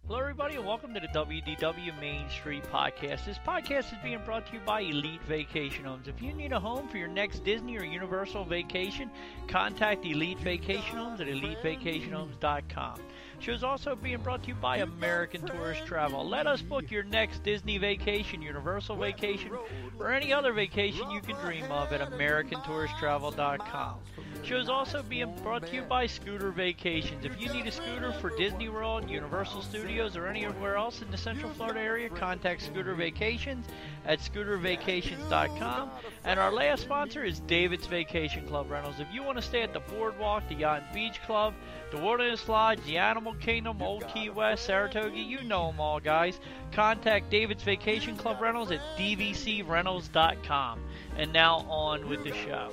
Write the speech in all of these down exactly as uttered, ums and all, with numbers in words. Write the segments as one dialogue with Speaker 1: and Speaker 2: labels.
Speaker 1: Hello, everybody, and welcome to the W D W Main Street Podcast. This podcast is being brought to you by Elite Vacation Homes. If you need a home for your next Disney or Universal vacation, contact Elite Vacation Homes at elite vacation homes dot com. The show is also being brought to you by American Tourist Travel. Let us book your next Disney vacation, Universal vacation, or any other vacation you can dream of at american tourist travel dot com. The show is also being brought to you by Scooter Vacations. If you need a scooter for Disney World, Universal Studios, or anywhere else in the Central Florida area, contact Scooter Vacations at scooter vacations dot com. And our last sponsor is David's Vacation Club Rentals. If you want to stay at the Boardwalk, the Yacht and Beach Club, the Wilderness Lodge, the Animal Kingdom, Old Key West, Saratoga, you know them all, guys. Contact David's Vacation Club Rentals at d v c rentals dot com. And now on with the show.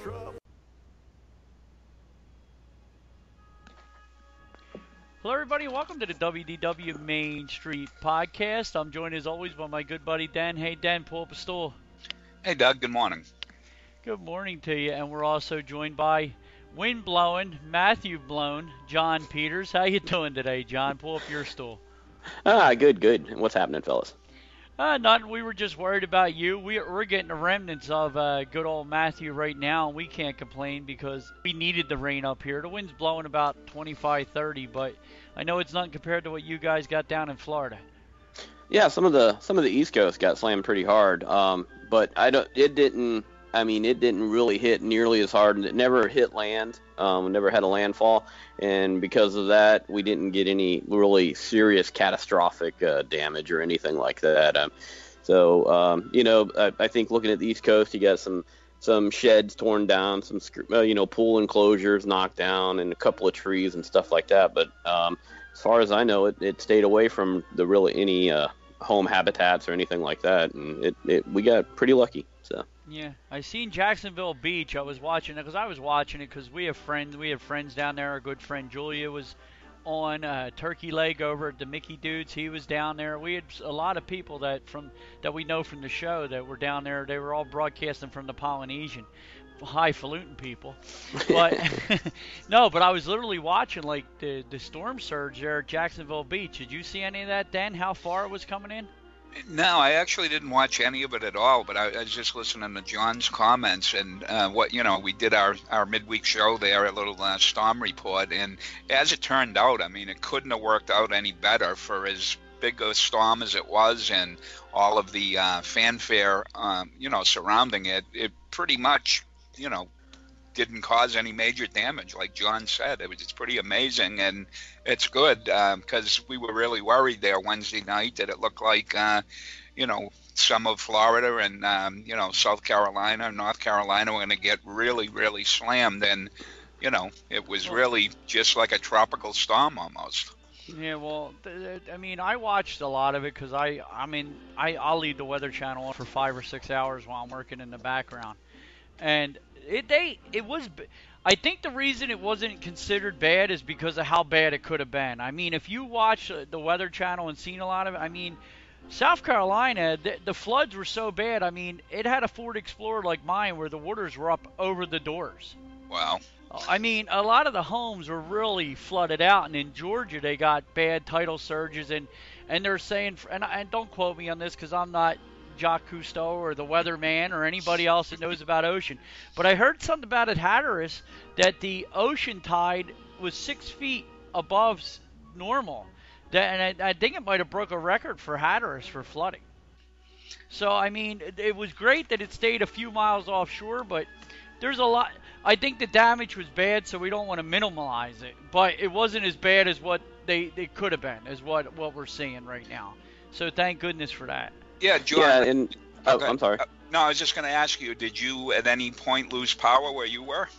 Speaker 1: Hello, everybody. Welcome to the W D W Main Street Podcast. I'm joined, as always, by my good buddy, Dan. Hey, Dan, pull up a stool.
Speaker 2: Hey, Doug. Good morning.
Speaker 1: Good morning to you. And we're also joined by wind blowing, Matthew blown, John Peters. How you doing today, John? Pull up your stool.
Speaker 3: Ah, good, good. What's happening, fellas?
Speaker 1: Uh, nothing. We were just worried about you. We, we're getting the remnants of uh, good old Matthew right now, and we can't complain because we needed the rain up here. The wind's blowing about twenty-five, thirty, but I know it's nothing compared to what you guys got down in Florida.
Speaker 3: Yeah, some of the some of the East Coast got slammed pretty hard, um, but I don't. It didn't. I mean, it didn't really hit nearly as hard, and it never hit land. Um, never had a landfall, and because of that, we didn't get any really serious catastrophic uh, damage or anything like that. Um, so, um, you know, I, I think looking at the East Coast, you got some some sheds torn down, some uh, you know pool enclosures knocked down, and a couple of trees and stuff like that. But um, as far as I know, it, it stayed away from the really any uh, home habitats or anything like that, and it, it we got pretty lucky. So.
Speaker 1: Yeah, I seen Jacksonville Beach. I was watching it because I was watching it because we have friends. We have friends down there. Our good friend Julia was on uh, Turkey Leg over at the Mickey Dudes. He was down there. We had a lot of people that from that we know from the show that were down there. They were all broadcasting from the Polynesian, highfalutin people. But no, but I was literally watching like the the storm surge there at Jacksonville Beach. Did you see any of that, Dan? How far it was coming in?
Speaker 2: No, I actually didn't watch any of it at all, but I, I was just listening to John's comments and uh, what, you know, we did our, our midweek show there, a little uh, storm report, and as it turned out, I mean, it couldn't have worked out any better for as big a storm as it was and all of the uh, fanfare, um, you know, surrounding it. It pretty much, you know, didn't cause any major damage, like John said. It was, it's pretty amazing, and it's good because um, we were really worried there Wednesday night that it looked like, uh, you know, some of Florida and, um, you know, South Carolina, North Carolina were going to get really, really slammed, and, you know, it was really just like a tropical storm almost.
Speaker 1: Yeah, well, th- th- I mean, I watched a lot of it because I, I mean, I, I'll leave the Weather Channel on for five or six hours while I'm working in the background, and It they it was. I think the reason it wasn't considered bad is because of how bad it could have been. I mean, if you watch the Weather Channel and seen a lot of it, I mean, South Carolina, the, the floods were so bad. I mean, it had a Ford Explorer like mine where the waters were up over the doors.
Speaker 2: Wow.
Speaker 1: I mean, a lot of the homes were really flooded out, and in Georgia they got bad tidal surges, and and they're saying, and, and don't quote me on this because I'm not Jacques Cousteau or the weatherman or anybody else that knows about ocean, but I heard something about at Hatteras that the ocean tide was six feet above normal, that, and I, I think it might have broke a record for Hatteras for flooding. So I mean, it, it was great that it stayed a few miles offshore, but there's a lot. I think the damage was bad, so we don't want to minimize it, but it wasn't as bad as what they, they could have been, as what what we're seeing right now. So thank goodness for that.
Speaker 2: Yeah, John.
Speaker 3: Yeah, and oh,
Speaker 2: okay.
Speaker 3: I'm sorry.
Speaker 2: Uh, no, I was just going to ask you, did you at any point lose power where you were?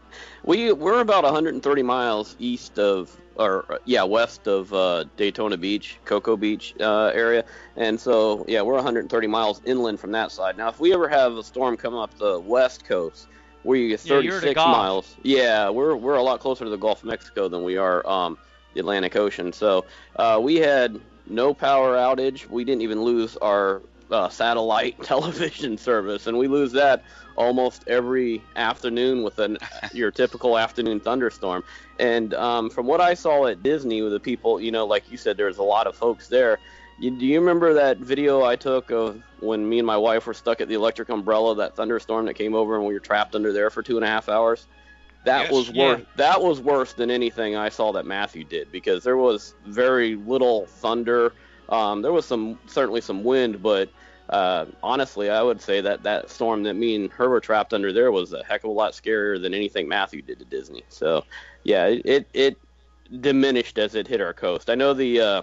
Speaker 3: We we're about one hundred thirty miles east of, or yeah, west of uh, Daytona Beach, Cocoa Beach uh, area, and so yeah, we're one hundred thirty miles inland from that side. Now, if we ever have a storm come up the west coast, we're thirty-six
Speaker 1: yeah,
Speaker 3: miles. Yeah, we're we're a lot closer to the Gulf of Mexico than we are um, the Atlantic Ocean. So uh, we had no power outage. We didn't even lose our uh, satellite television service, and we lose that almost every afternoon with an your typical afternoon thunderstorm. And um, from what I saw at Disney with the people, you know, like you said, there's a lot of folks there. You, do you remember that video I took of when me and my wife were stuck at the electric umbrella, that thunderstorm that came over and we were trapped under there for two and a half hours? That
Speaker 2: Yes.
Speaker 3: was worse.
Speaker 1: Yeah.
Speaker 3: That was worse than anything I saw that Matthew did, because there was very little thunder. Um, there was some certainly some wind, but uh, honestly, I would say that that storm that me and her were trapped under there was a heck of a lot scarier than anything Matthew did to Disney. So, yeah, it it, it diminished as it hit our coast. I know the uh,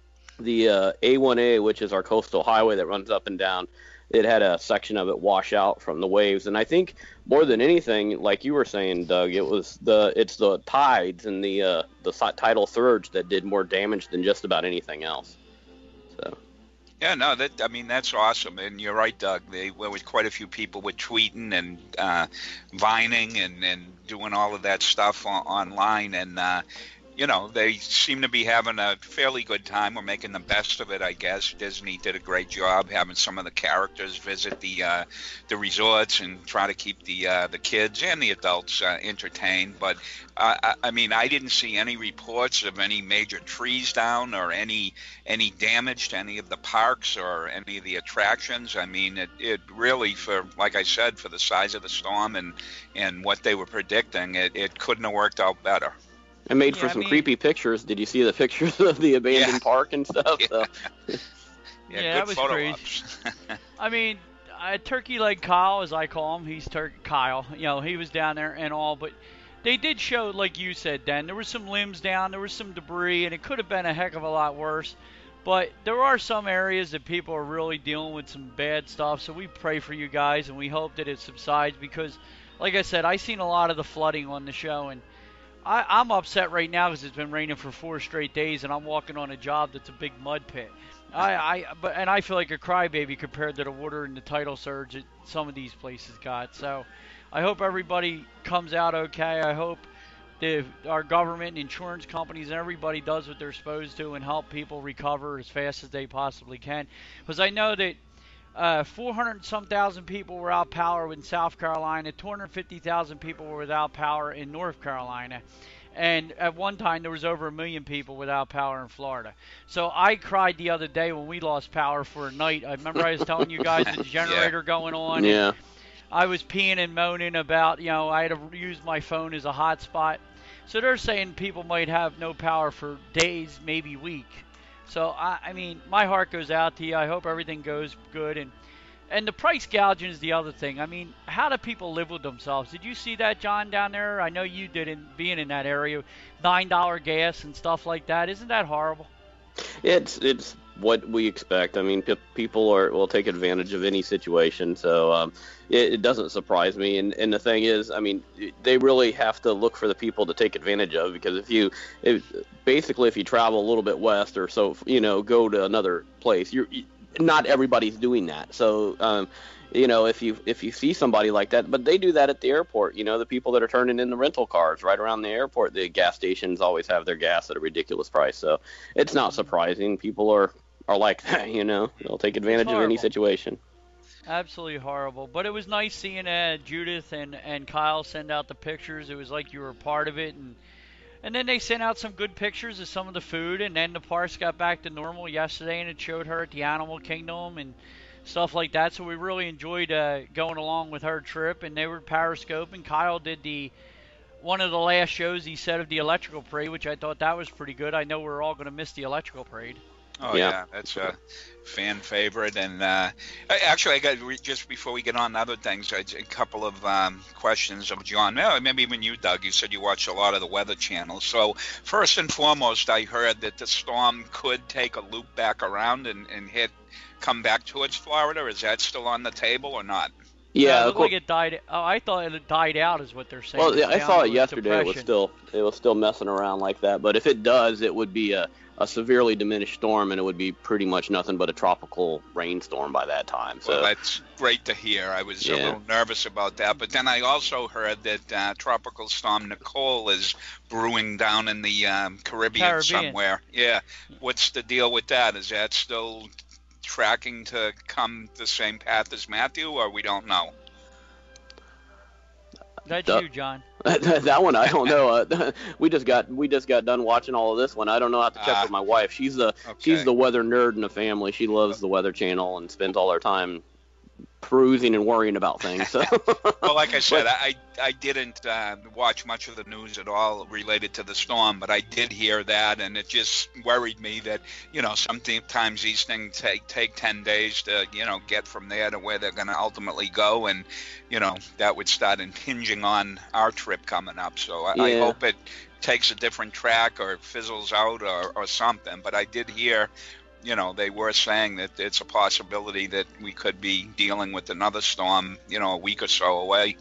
Speaker 3: the uh, A one A, which is our coastal highway that runs up and down, it had a section of it wash out from the waves. And I think more than anything, like you were saying, Doug, it was the it's the tides and the uh, the tidal surge that did more damage than just about anything else. So.
Speaker 2: Yeah, no, that I mean that's awesome, and you're right, Doug. They, there was quite a few people with tweeting and uh, vining and, and doing all of that stuff on, online, and uh, you know they seem to be having a fairly good time. We're making the best of it, I guess. Disney did a great job having some of the characters visit the uh, the resorts and try to keep the uh, the kids and the adults uh, entertained. But uh, I, I mean, I didn't see any reports of any major trees down or any any damage to any of the parks or any of the attractions. I mean, it, it really, for like I said, for the size of the storm and and what they were predicting, it, it couldn't have worked out better.
Speaker 3: It made
Speaker 1: Yeah,
Speaker 3: for
Speaker 1: I
Speaker 3: some
Speaker 1: mean-
Speaker 3: creepy pictures. Did you see the pictures of the abandoned
Speaker 2: Yeah.
Speaker 3: park and stuff? So,
Speaker 2: Yeah,
Speaker 1: Yeah,
Speaker 2: good
Speaker 1: that was
Speaker 2: photo
Speaker 1: crazy.
Speaker 2: ops.
Speaker 1: I mean, uh, Turkey Leg Kyle, as I call him, he's Turkey Kyle. You know, he was down there and all, but they did show, like you said, Dan, there were some limbs down, there was some debris, and it could have been a heck of a lot worse. But there are some areas that people are really dealing with some bad stuff, so we pray for you guys, and we hope that it subsides because, like I said, I seen a lot of the flooding on the show, and I, I'm upset right now because it's been raining for four straight days, and I'm walking on a job that's a big mud pit. I, I, but and I feel like a crybaby compared to the water and the tidal surge that some of these places got. So, I hope everybody comes out okay. I hope the our government and insurance companies and everybody does what they're supposed to and help people recover as fast as they possibly can. Because I know that uh, four hundred and some thousand people were without power in South Carolina, two hundred fifty thousand people were without power in North Carolina, and at one time there was over a million people without power in Florida. So I cried the other day when we lost power for a night. I remember I was telling you guys the generator going on. and
Speaker 3: yeah.
Speaker 1: I was peeing and moaning about, you know, I had to use my phone as a hotspot. So they're saying people might have no power for days, maybe week. So, I, I mean, my heart goes out to you. I hope everything goes good. And and the price gouging is the other thing. I mean, how do people live with themselves? Did you see that, John, down there? I know you did in being in that area. nine dollar gas and stuff like that. Isn't that horrible?
Speaker 3: It's it's what we expect. I mean, pe- people are will take advantage of any situation, so um, it, it doesn't surprise me. And and the thing is, I mean, they really have to look for the people to take advantage of, because if you, if, basically, if you travel a little bit west or so, you know, go to another place, you're you, not everybody's doing that. So, um, you know, if you if you see somebody like that, but they do that at the airport. You know, the people that are turning in the rental cars right around the airport, the gas stations always have their gas at a ridiculous price. So it's not surprising. People are, are like that, you know. They'll take advantage of any
Speaker 1: horrible.
Speaker 3: situation.
Speaker 1: Absolutely horrible. But it was nice seeing uh, Judith and, and Kyle send out the pictures. It was like you were a part of it. And and then they sent out some good pictures of some of the food. And then the parks got back to normal yesterday, and it showed her at the Animal Kingdom and stuff like that. So we really enjoyed uh, going along with her trip. And they were Periscope. And Kyle did the one of the last shows, he said, of the Electrical Parade, which I thought that was pretty good. I know we're all going to miss the Electrical Parade.
Speaker 2: Oh
Speaker 3: Yeah.
Speaker 2: yeah, that's a fan favorite. And uh, I- actually, I got re- just before we get on to other things, I, a couple of um, questions of John. Well, maybe even you, Doug. You said you watch a lot of the Weather Channel. So first and foremost, I heard that the storm could take a loop back around and, and hit, come back towards Florida. Is that still on the table or not?
Speaker 1: it
Speaker 3: Yeah, of
Speaker 1: looked
Speaker 3: course.
Speaker 1: like it died. Oh, I thought it died out, is what they're saying.
Speaker 3: Well, yeah,
Speaker 1: It's
Speaker 3: I
Speaker 1: down
Speaker 3: saw
Speaker 1: to
Speaker 3: it
Speaker 1: a
Speaker 3: yesterday. It was
Speaker 1: depression.
Speaker 3: still it was still messing around like that. But if it does, it would be a, a severely diminished storm, and it would be pretty much nothing but a tropical rainstorm by that time. So
Speaker 2: Well, that's great to hear. I was a
Speaker 3: Yeah.
Speaker 2: little nervous about that, but then I also heard that uh, Tropical Storm Nicole is brewing down in the um, Caribbean,
Speaker 1: Caribbean.
Speaker 2: somewhere. Yeah, what's the deal with that? Is that still tracking to come the same path as Matthew, or we don't know?
Speaker 1: That's
Speaker 3: Duh.
Speaker 1: you, John.
Speaker 3: That one I don't know. Uh, we just got we just got done watching all of this one. I don't know. I have to check
Speaker 2: Ah.
Speaker 3: with my wife. She's the
Speaker 2: Okay.
Speaker 3: she's the weather nerd in the family. She loves the Weather Channel and spends all her time perusing and worrying about things. So.
Speaker 2: Well, like I said,
Speaker 3: But-
Speaker 2: I I didn't uh, watch much of the news at all related to the storm, but I did hear that, and it just worried me that, you know, sometimes these things take take ten days to, you know, get from there to where they're going to ultimately go, and, you know, that would start impinging on our trip coming up. So I, I
Speaker 3: Yeah.
Speaker 2: hope it takes a different track or fizzles out or, or something. But I did hear, you know, they were saying that it's a possibility that we could be dealing with another storm, you know, a week or so away.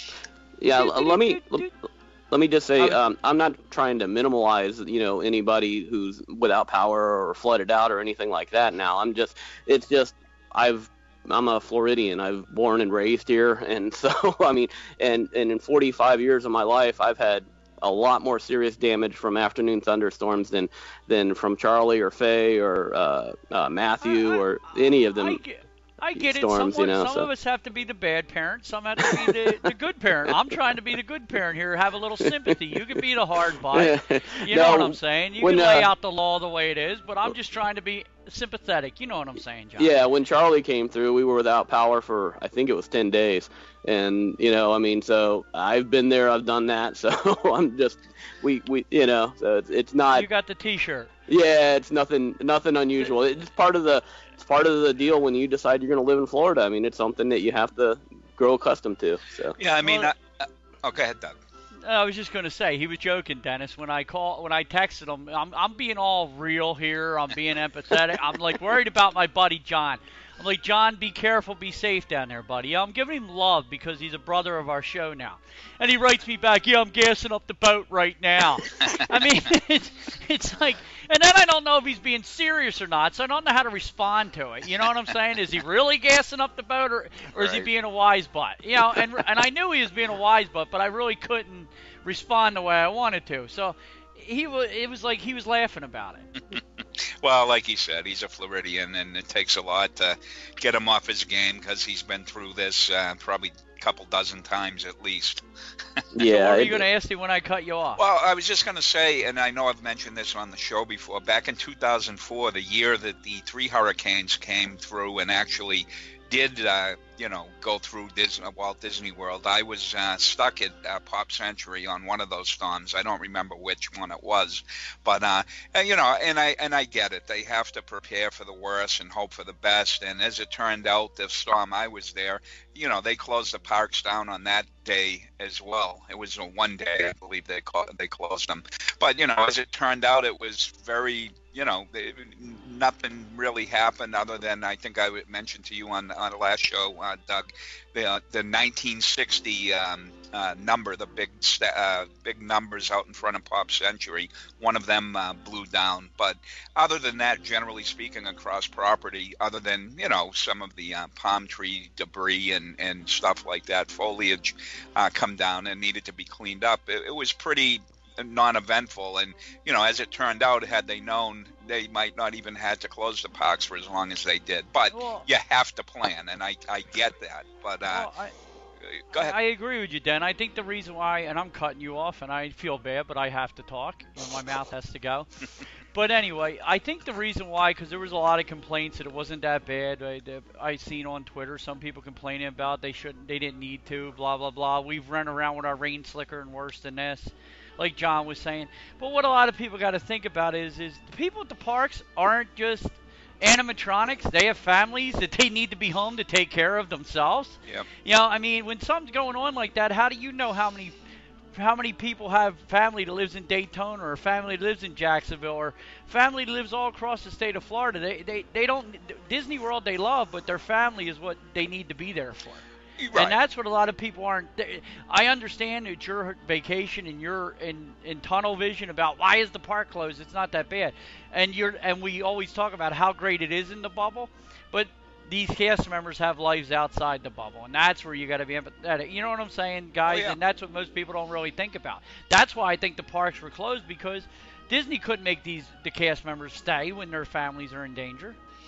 Speaker 3: Yeah, l- let me let, let me just say,
Speaker 1: I was-
Speaker 3: um, I'm not trying to minimize, you know, anybody who's without power or flooded out or anything like that. Now, I'm just, it's just, I've, I'm a Floridian. I've born and raised here, and so I mean, and and in forty-five years of my life, I've had a lot more serious damage from afternoon thunderstorms than than from Charlie or Faye or uh, uh, Matthew
Speaker 1: I- I-
Speaker 3: or any of them.
Speaker 1: I get, I get
Speaker 3: storms,
Speaker 1: it.
Speaker 3: you
Speaker 1: Someone,
Speaker 3: know,
Speaker 1: some
Speaker 3: so.
Speaker 1: of us have to be the bad parent. Some have to be the, the good parent. I'm trying to be the good parent here. Have a little sympathy. You can be the hard butt. You know
Speaker 3: No,
Speaker 1: what I'm saying? You
Speaker 3: when,
Speaker 1: can lay
Speaker 3: uh,
Speaker 1: out the law the way it is, but I'm just trying to be sympathetic. You know what I'm saying, John?
Speaker 3: Yeah, when Charlie came through, we were without power for I think it was ten days, and you know, I mean, so I've been there, I've done that, so I'm just we we you know, so it's it's not
Speaker 1: You got the T-shirt.
Speaker 3: yeah, it's nothing nothing unusual. It's part of the it's part of the deal when you decide you're going to live in Florida. I mean, it's something that you have to grow accustomed to. So
Speaker 2: Yeah, I mean,
Speaker 1: Well-
Speaker 2: I, I, oh, go ahead, Doug.
Speaker 1: I was just going to say he was joking, Dennis. When I call, when I texted him, I'm I'm being all real here. I'm being empathetic. I'm like worried about my buddy John. I'm like, John, be careful, be safe down there, buddy. I'm giving him love because he's a brother of our show now. And he writes me back, yeah, I'm gassing up the boat right now. I mean, it's, it's like, and then I don't know if he's being serious or not, so I don't know how to respond to it. You know what I'm saying? Is he really gassing up the boat, or, or is he
Speaker 2: Right.
Speaker 1: being a wise butt? You know, and and I knew he was being a wise butt, but I really couldn't respond the way I wanted to. So he was, it was like he was laughing about it.
Speaker 2: Well, like he said, he's a Floridian, and it takes a lot to get him off his game because he's been through this uh, probably a couple dozen times at least.
Speaker 3: yeah,
Speaker 1: What were
Speaker 3: it-
Speaker 1: you going to ask me when I cut you off?
Speaker 2: Well, I was just going to say, and I know I've mentioned this on the show before, back in two thousand four, the year that the three hurricanes came through and actually did, uh, you know, go through Disney, Walt Disney World, I was uh, stuck at uh, Pop Century on one of those storms. I don't remember which one it was, but uh, and, you know, and I and I get it. They have to prepare for the worst and hope for the best. And as it turned out, the storm I was there, you know, they closed the parks down on that day as well. It was a one day, I believe they call, they closed them. But you know, as it turned out, it was very, you know, they, nothing really happened other than I think I would mention to you on on the last show, uh, Doug, the uh, the nineteen sixty um, uh, number, the big sta- uh, big numbers out in front of Pop Century. One of them uh, blew down, but other than that, generally speaking, across property, other than, you know, some of the uh, palm tree debris and and stuff like that, foliage uh, come down and needed to be cleaned up. It, it was pretty non-eventful, and you know, as it turned out, had they known, they might not even had to close the parks for as long as they did. But
Speaker 1: Well-
Speaker 2: you have to plan, and I I get that. But uh,
Speaker 1: Well, I,
Speaker 2: go ahead.
Speaker 1: I agree with you, Dan. I think the reason why, and I'm cutting you off, and I feel bad, but I have to talk. You know, my mouth has to go. But anyway, I think the reason why, because there was a lot of complaints that it wasn't that bad. I, I seen on Twitter some people complaining about they shouldn't, they didn't need to, blah blah blah. We've run around with our rain slicker and worse than this, like John was saying. But what a lot of people got to think about is, is the people at the parks aren't just animatronics. They have families that they need to be home to take care of themselves.
Speaker 2: Yep.
Speaker 1: You know, I mean, when something's going on like that, how do you know how many how many people have family that lives in Daytona, or family that lives in Jacksonville, or family that lives all across the state of Florida? They they, they don't Disney World they love, but their family is what they need to be there for.
Speaker 2: Right.
Speaker 1: And that's what a lot of people aren't. I understand it's your vacation and you're in, in tunnel vision about why is the park closed. It's not that bad, and you're and we always talk about how great it is in the bubble, but these cast members have lives outside the bubble, and that's where you got to be empathetic. You know what I'm saying, guys?
Speaker 2: Oh, yeah.
Speaker 1: And that's what most people don't really think about. That's why I think the parks were closed, because Disney couldn't make these the cast members stay when their families are in danger.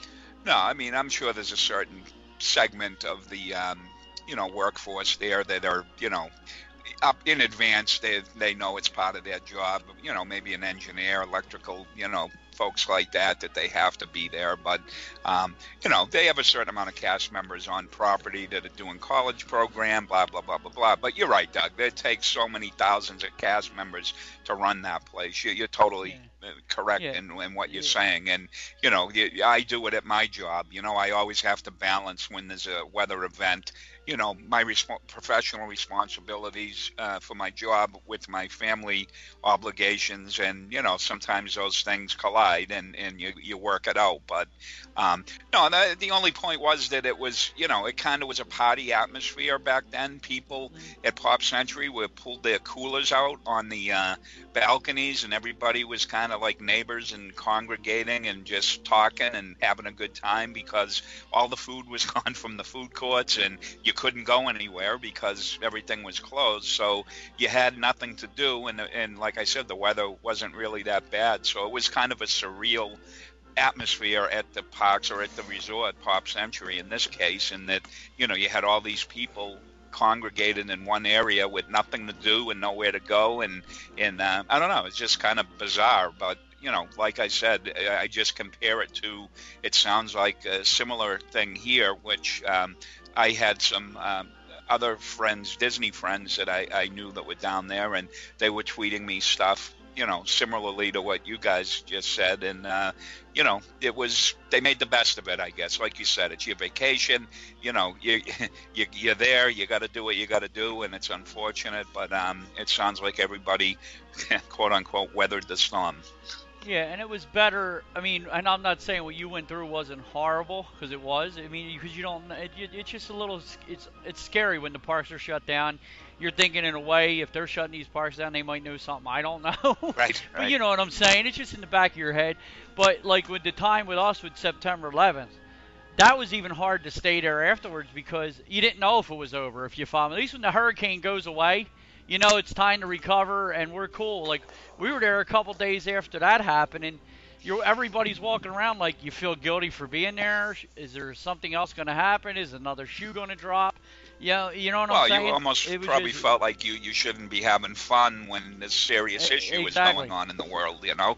Speaker 2: No, I mean, I'm sure there's a certain segment of the, um, you know, workforce there that are, you know, up in advance. They they know it's part of their job. You know, maybe an engineer, electrical, you know, folks like that, that they have to be there. But, um, you know, they have a certain amount of cast members on property that are doing college program, blah, blah, blah, blah, blah. But you're right, Doug. It takes so many thousands of cast members to run that place. You, you're totally yeah. correct yeah. in, in what you're yeah. saying. And, you know, you, I do it at my job. You know, I always have to balance when there's a weather event, you know, my resp- professional responsibilities uh, for my job with my family obligations. And, you know, sometimes those things collide and, and you, you work it out. But, um, no, the, the only point was that it was, you know, it kind of was a party atmosphere back then. People at Pop Century would pull their coolers out on the uh, balconies, and everybody was kind of like neighbors and congregating and just talking and having a good time because all the food was gone from the food courts and you couldn't go anywhere because everything was closed. So you had nothing to do. And, and like I said, the weather wasn't really that bad. So it was kind of a surreal atmosphere at the parks or at the resort, Pop Century in this case, and that, you know, you had all these people congregated in one area with nothing to do and nowhere to go. And, and uh, I don't know, it's just kind of bizarre. But, you know, like I said, I just compare it to, it sounds like a similar thing here, which um, I had some um, other friends, Disney friends that I, I knew that were down there, and they were tweeting me stuff, you know, similarly to what you guys just said. And, uh, you know, it was, they made the best of it, I guess. Like you said, it's your vacation, you know, you, you, you're there, you got to do what you got to do, and it's unfortunate, but um, it sounds like everybody, quote unquote, weathered the storm.
Speaker 1: Yeah, and it was better. I mean, and I'm not saying what you went through wasn't horrible, because it was. I mean, because you don't. It, it's just a little. It's it's scary when the parks are shut down. You're thinking in a way, if they're shutting these parks down, they might know something I don't know.
Speaker 2: Right. Right.
Speaker 1: But you know what I'm saying? It's just in the back of your head. But like with the time with us with September eleventh, that was even hard to stay there afterwards because you didn't know if it was over. If you follow me, at least when the hurricane goes away, you know it's time to recover, and we're cool. Like we were there a couple days after that happened, and you're everybody's walking around like you feel guilty for being there. Is there something else going to happen? Is another shoe going to drop? You know, you know what
Speaker 2: well,
Speaker 1: I'm saying?
Speaker 2: Well, you almost probably
Speaker 1: just,
Speaker 2: felt like you, you shouldn't be having fun when this serious issue
Speaker 1: exactly.
Speaker 2: is going on in the world, you know?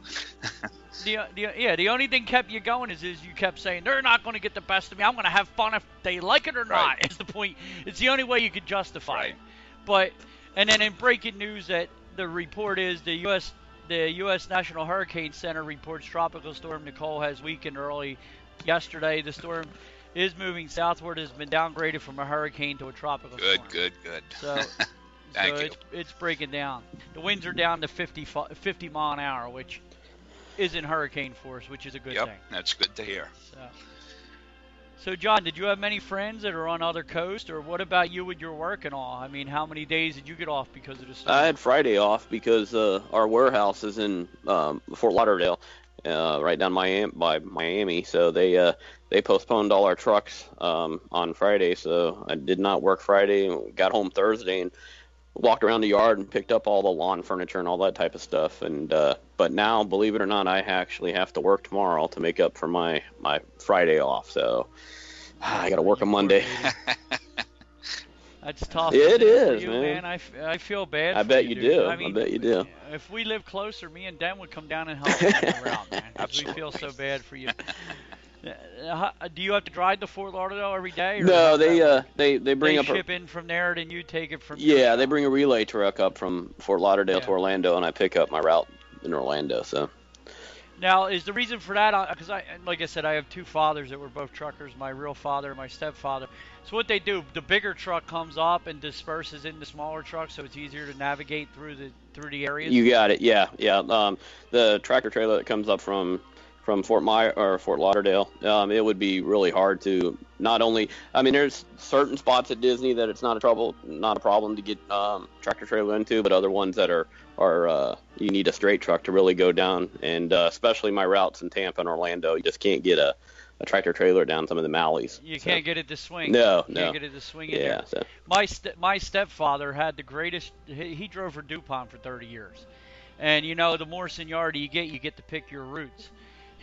Speaker 1: the, the, yeah, the only thing kept you going is, is you kept saying, they're not going to get the best of me. I'm going to have fun if they like it or not,
Speaker 2: right.
Speaker 1: is the point. It's the only way you could justify
Speaker 2: right.
Speaker 1: it. But, and then in breaking news that the report is the U S the U S National Hurricane Center reports Tropical Storm Nicole has weakened early yesterday. The storm is moving southward, has been downgraded from a hurricane to a tropical
Speaker 2: good,
Speaker 1: storm.
Speaker 2: Good, good, good.
Speaker 1: So,
Speaker 2: Thank
Speaker 1: so
Speaker 2: you.
Speaker 1: It's, it's breaking down. The winds are down to fifty, fifty mile an hour, which is in hurricane force, which is a good
Speaker 2: yep,
Speaker 1: thing.
Speaker 2: Yep, that's good to hear.
Speaker 1: So, so, John, did you have many friends that are on other coasts, or what about you with your work and all? I mean, how many days did you get off because of the storm?
Speaker 3: I had Friday off because uh, our warehouse is in um, Fort Lauderdale, uh, right down Miami, by Miami. So they uh, they postponed all our trucks um, on Friday. So I did not work Friday. Got home Thursday and walked around the yard and picked up all the lawn furniture and all that type of stuff. And uh, but now, believe it or not, I actually have to work tomorrow to make up for my, my Friday off. So I got to work on Monday.
Speaker 1: That's tough.
Speaker 3: It is,
Speaker 1: you,
Speaker 3: man.
Speaker 1: man. I, f- I feel bad
Speaker 3: I
Speaker 1: for
Speaker 3: bet
Speaker 1: you,
Speaker 3: you
Speaker 1: dude.
Speaker 3: do.
Speaker 1: I, mean,
Speaker 3: I bet you do.
Speaker 1: If we lived closer, me and Dan would come down and help you around, man. 'Cause we feel so bad for you. Uh, do you have to drive to Fort Lauderdale every day? Or
Speaker 3: no, they uh, they they bring
Speaker 1: they
Speaker 3: up
Speaker 1: ship
Speaker 3: a,
Speaker 1: in from there, and you take it from.
Speaker 3: Yeah, they bring a relay truck up from Fort Lauderdale
Speaker 1: yeah.
Speaker 3: to Orlando, and I pick up my route in Orlando. So.
Speaker 1: Now, is the reason for that, because I, like I said, I have two fathers that were both truckers, my real father and my stepfather. So what they do, the bigger truck comes up and disperses in the smaller truck, so it's easier to navigate through the through the areas.
Speaker 3: You got it, yeah, yeah. Um, the tractor trailer that comes up from from Fort My or Fort Lauderdale, um, it would be really hard to not only. I mean, there's certain spots at Disney that it's not a trouble, not a problem to get um, tractor trailer into, but other ones that are are uh, you need a straight truck to really go down, and uh, especially my routes in Tampa and Orlando, you just can't get a, a tractor trailer down some of the alleys.
Speaker 1: You
Speaker 3: so.
Speaker 1: can't get it to swing.
Speaker 3: No,
Speaker 1: you
Speaker 3: no.
Speaker 1: Can't get it to swing in
Speaker 3: yeah,
Speaker 1: there.
Speaker 3: so.
Speaker 1: My st- my stepfather had the greatest. He, he drove for DuPont for thirty years, and you know the more seniority you get, you get to pick your routes.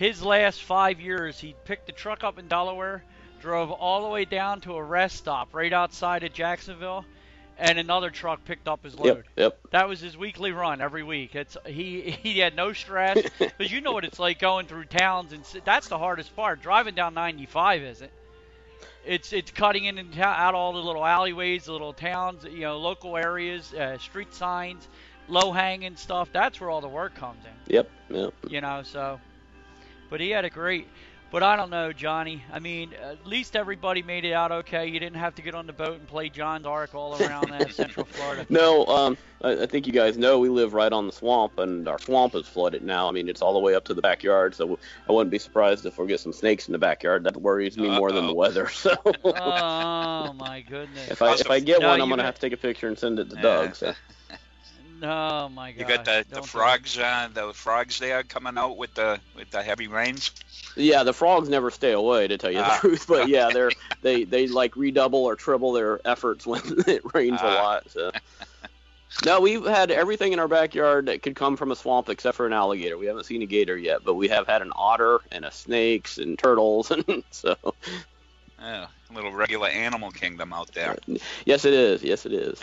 Speaker 1: his last five years, he picked the truck up in Delaware, drove all the way down to a rest stop right outside of Jacksonville, and another truck picked up his load.
Speaker 3: Yep, yep.
Speaker 1: That was his weekly run every week. It's he he had no stress because you know what it's like going through towns, and that's the hardest part. Driving down ninety-five isn't. It's it's cutting in and out all the little alleyways, the little towns, you know, local areas, uh, street signs, low hanging stuff. That's where all the work comes in.
Speaker 3: Yep, yep.
Speaker 1: You know, so. But he had a great. But I don't know, Johnny. I mean, at least everybody made it out okay. You didn't have to get on the boat and play John's Ark all around uh, Central Florida.
Speaker 3: No, um, I, I think you guys know we live right on the swamp, and our swamp is flooded now. I mean, it's all the way up to the backyard, so I wouldn't be surprised if we get some snakes in the backyard. That worries me Uh-oh. more than the weather. So.
Speaker 1: Oh my goodness!
Speaker 3: If I if I get
Speaker 1: no,
Speaker 3: one, I'm gonna
Speaker 1: got...
Speaker 3: have to take a picture and send it to Doug. So.
Speaker 1: Oh my God!
Speaker 2: You got the, the frogs, uh, the frogs there coming out with the with the heavy rains.
Speaker 3: Yeah, the frogs never stay away, to tell you the uh, truth. But yeah, they're they they like redouble or triple their efforts when it rains uh, a lot. So. No, we've had everything in our backyard that could come from a swamp except for an alligator. We haven't seen a gator yet, but we have had an otter and a snakes and turtles, and so.
Speaker 2: Yeah, a little regular animal kingdom out there.
Speaker 3: Yes, it is. Yes, it is.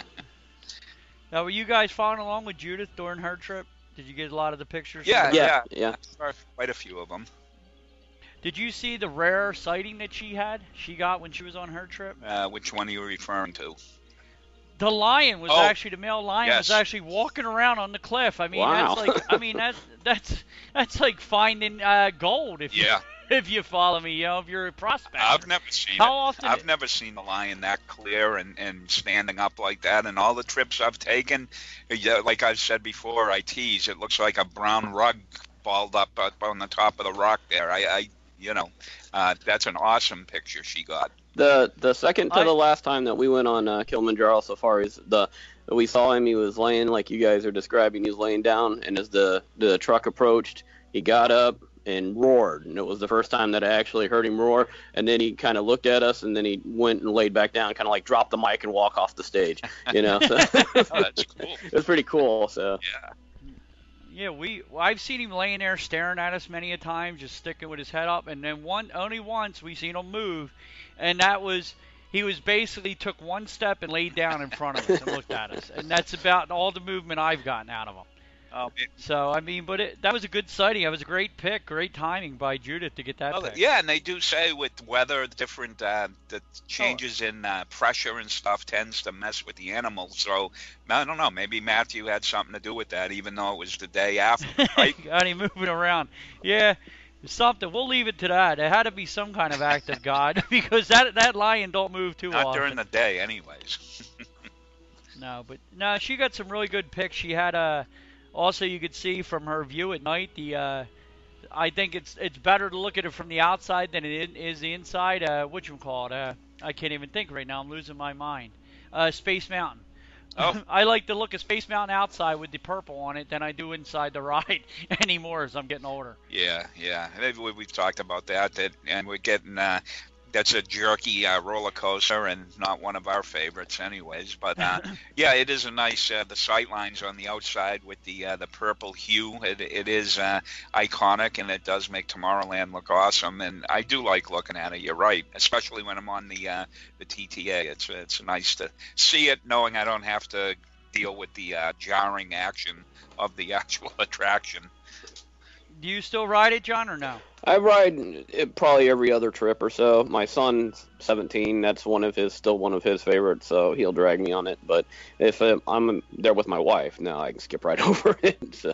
Speaker 1: Now, were you guys following along with Judith during her trip? Did you get a lot of the pictures?
Speaker 2: Yeah, yeah,
Speaker 3: yeah,
Speaker 2: yeah. Quite a few of them.
Speaker 1: Did you see the rare sighting that she had? She got when she was on her trip?
Speaker 2: Uh, which one are you referring to?
Speaker 1: The lion was
Speaker 2: oh,
Speaker 1: actually, the male lion
Speaker 2: yes.
Speaker 1: was actually walking around on the cliff. I mean,
Speaker 3: wow.
Speaker 1: that's like, I mean, that's, that's, that's like finding uh, gold if
Speaker 2: yeah.
Speaker 1: you if you follow me, you know, if you're a prospector.
Speaker 2: I've never seen
Speaker 1: How
Speaker 2: it.
Speaker 1: often
Speaker 2: I've
Speaker 1: it...
Speaker 2: never seen the lion that clear and, and standing up like that. And all the trips I've taken, like I've said before, I tease, it looks like a brown rug balled up, up on the top of the rock there. I, I you know, uh, that's an awesome picture she got.
Speaker 3: The the second to
Speaker 1: I...
Speaker 3: the last time that we went on uh, Kilimanjaro safaris, the we saw him. He was laying like you guys are describing. He was laying down, and as the the truck approached, he got up and roared, and it was the first time that I actually heard him roar. And then he kind of looked at us, and then he went and laid back down, kind of like dropped the mic and walk off the stage. You know, so
Speaker 2: oh, that's cool.
Speaker 3: It was pretty cool. So
Speaker 2: yeah.
Speaker 1: Yeah, we well, I've seen him laying there staring at us many a time, just sticking with his head up, and then one only once we seen him move, and that was he was basically took one step and laid down in front of us and looked at us, and that's about all the movement I've gotten out of him.
Speaker 2: Oh,
Speaker 1: so I mean, but it, that was a good sighting. It was a great pick, great timing by Judith to get that.
Speaker 2: Well,
Speaker 1: pick.
Speaker 2: Yeah, and they do say with weather, different uh, the changes oh. in uh, pressure and stuff tends to mess with the animals. So I don't know, maybe Matthew had something to do with that, even though it was the day after, right?
Speaker 1: Got him moving around. Yeah, something. We'll leave it to that. It had to be some kind of act of God because that that lion don't move too
Speaker 2: Not
Speaker 1: often.
Speaker 2: during the day, anyways.
Speaker 1: No, but no, she got some really good picks. She had a. Also, you could see from her view at night, the uh, I think it's it's better to look at it from the outside than it is the inside. Uh, what you call it? Uh, I can't even think right now. I'm losing my mind. Uh, Space Mountain.
Speaker 2: Oh.
Speaker 1: I like to look at Space Mountain outside with the purple on it than I do inside the ride anymore as I'm getting older.
Speaker 2: Yeah, yeah. We've talked about that, that and we're getting. Uh, That's a jerky uh, roller coaster and not one of our favorites anyways. But, uh, yeah, it is a nice, uh, the sight lines on the outside with the uh, the purple hue. It, it is uh, iconic, and it does make Tomorrowland look awesome. And I do like looking at it, you're right, especially when I'm on the uh, the T T A. It's, it's nice to see it knowing I don't have to deal with the uh, jarring action of the actual attraction.
Speaker 1: Do you still ride it, John, or no?
Speaker 3: I ride it probably every other trip or so. My son's seventeen. That's one of his, still one of his favorites, so he'll drag me on it. But if I'm there with my wife, no, I can skip right over it. So.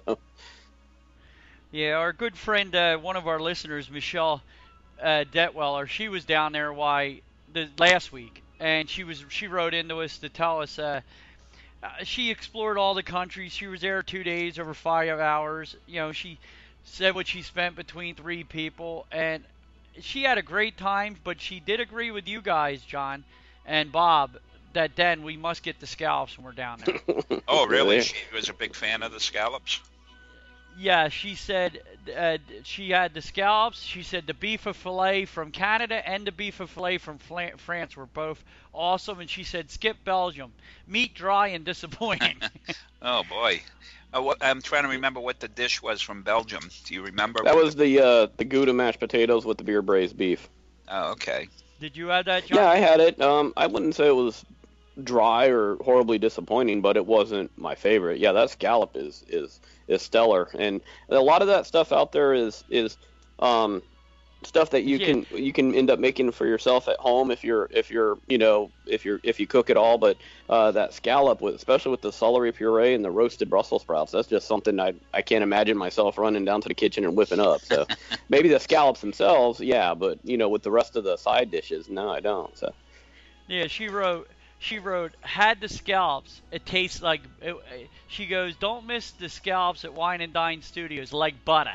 Speaker 1: Yeah, our good friend, uh, one of our listeners, Michelle uh, Detweller, she was down there why the last week, and she was she wrote into us to tell us uh, uh, she explored all the countries. She was there two days over five hours. You know, she said what she spent between three people, and she had a great time, but she did agree with you guys, John and Bob, that then we must get the scallops when we're down there.
Speaker 2: Oh, really? She was a big fan of the scallops?
Speaker 1: Yeah, she said uh, she had the scallops. She said the beef filet from Canada and the beef filet from Fla- France were both awesome. And she said skip Belgium, meat dry and disappointing.
Speaker 2: Oh boy. Uh, what, I'm trying to remember what the dish was from Belgium. Do you remember?
Speaker 3: That was the uh, the Gouda mashed potatoes with the beer braised beef.
Speaker 2: Oh, okay.
Speaker 1: Did you have that, John?
Speaker 3: Yeah, I had it. Um, I wouldn't say it was dry or horribly disappointing, but it wasn't my favorite. Yeah, that scallop is is is stellar, and a lot of that stuff out there is is um, stuff that you
Speaker 1: Yeah.
Speaker 3: can you can end up making for yourself at home if you're if you're you know if you're if you cook it all. But uh, that scallop, with especially with the celery puree and the roasted Brussels sprouts, that's just something I I can't imagine myself running down to the kitchen and whipping up. So maybe the scallops themselves, yeah, but you know with the rest of the side dishes, no, I don't. So.
Speaker 1: Yeah, she wrote. She wrote, had the scallops. It tastes like. It, she goes, don't miss the scallops at Wine and Dine Studios, like butter.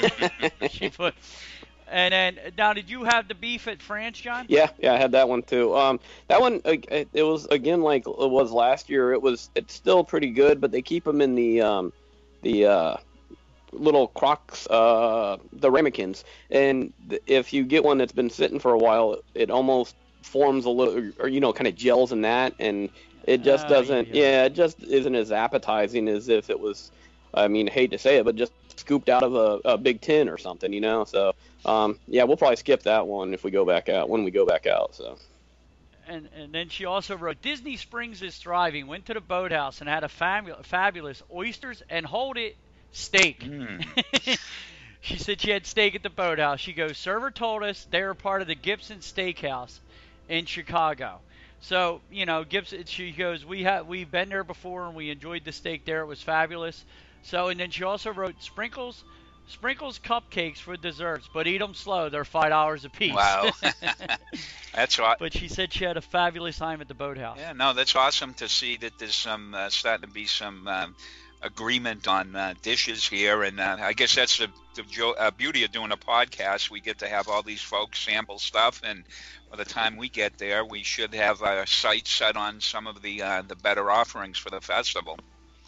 Speaker 1: She put. And then now, did you have the beef at France, John?
Speaker 3: Yeah, yeah, I had that one too. Um, that one, uh, it it was again like it was last year. It was, it's still pretty good, but they keep them in the um, the uh, little crocks, uh, the ramekins, and th- if you get one that's been sitting for a while, it almost forms a little, or you know, kind of gels in that, and it just
Speaker 1: Oh,
Speaker 3: doesn't.
Speaker 1: yeah.
Speaker 3: Yeah, it just isn't as appetizing as if it was. I mean, hate to say it, but just scooped out of a, a big tin or something, you know. So, um, yeah, we'll probably skip that one if we go back out when we go back out. So.
Speaker 1: And and then she also wrote, Disney Springs is thriving. Went to the boathouse and had a fabu- fabulous oysters and hold it steak.
Speaker 2: Mm.
Speaker 1: She said she had steak at the boathouse. She goes, server told us they were part of the Gibson Steakhouse in Chicago. So, you know, Gibson, she goes, we have we've been there before and we enjoyed the steak there. It was fabulous. So, and then she also wrote sprinkles, sprinkles cupcakes for desserts, but eat them slow. They're five dollars a piece.
Speaker 2: Wow. That's right.
Speaker 1: But she said she had a fabulous time at the boathouse.
Speaker 2: Yeah, no, that's awesome to see that there's some uh, starting to be some um, agreement on uh, dishes here, and uh, I guess that's the, the jo- uh, beauty of doing a podcast. We get to have all these folks sample stuff, and by the time we get there, we should have our sights set on some of the uh, the better offerings for the festival.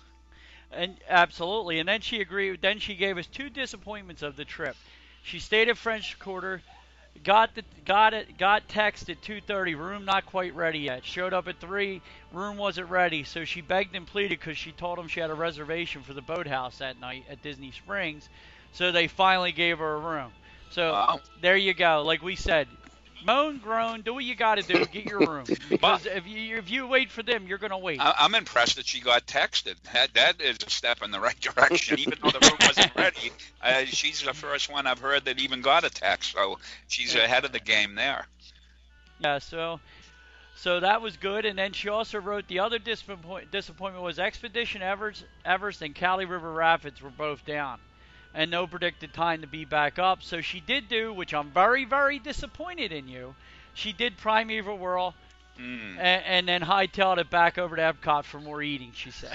Speaker 1: And absolutely. And then she agreed. Then she gave us two disappointments of the trip. She stayed at French Quarter, got the got it got text at two thirty. Room not quite ready yet. Showed up at three. Room wasn't ready. So she begged and pleaded because she told them she had a reservation for the boathouse that night at Disney Springs. So they finally gave her a room. So
Speaker 2: Wow.
Speaker 1: there you go. Like we said, moan, groan, do what you got to do, get your room. Because if you if you wait for them, you're gonna wait.
Speaker 2: I- I'm impressed that she got texted. That that is a step in the right direction. Even though the room wasn't ready, uh, she's the first one I've heard that even got a text. So she's ahead of the game there.
Speaker 1: Yeah, so so that was good. And then she also wrote the other disappoint, disappointment was Expedition Everest, Everest and Cali River Rapids were both down. And no predicted time to be back up. So she did do, which I'm very, very disappointed in you. She did Primeval World
Speaker 2: Mm.
Speaker 1: and, and then hightailed it back over to Epcot for more eating, she said.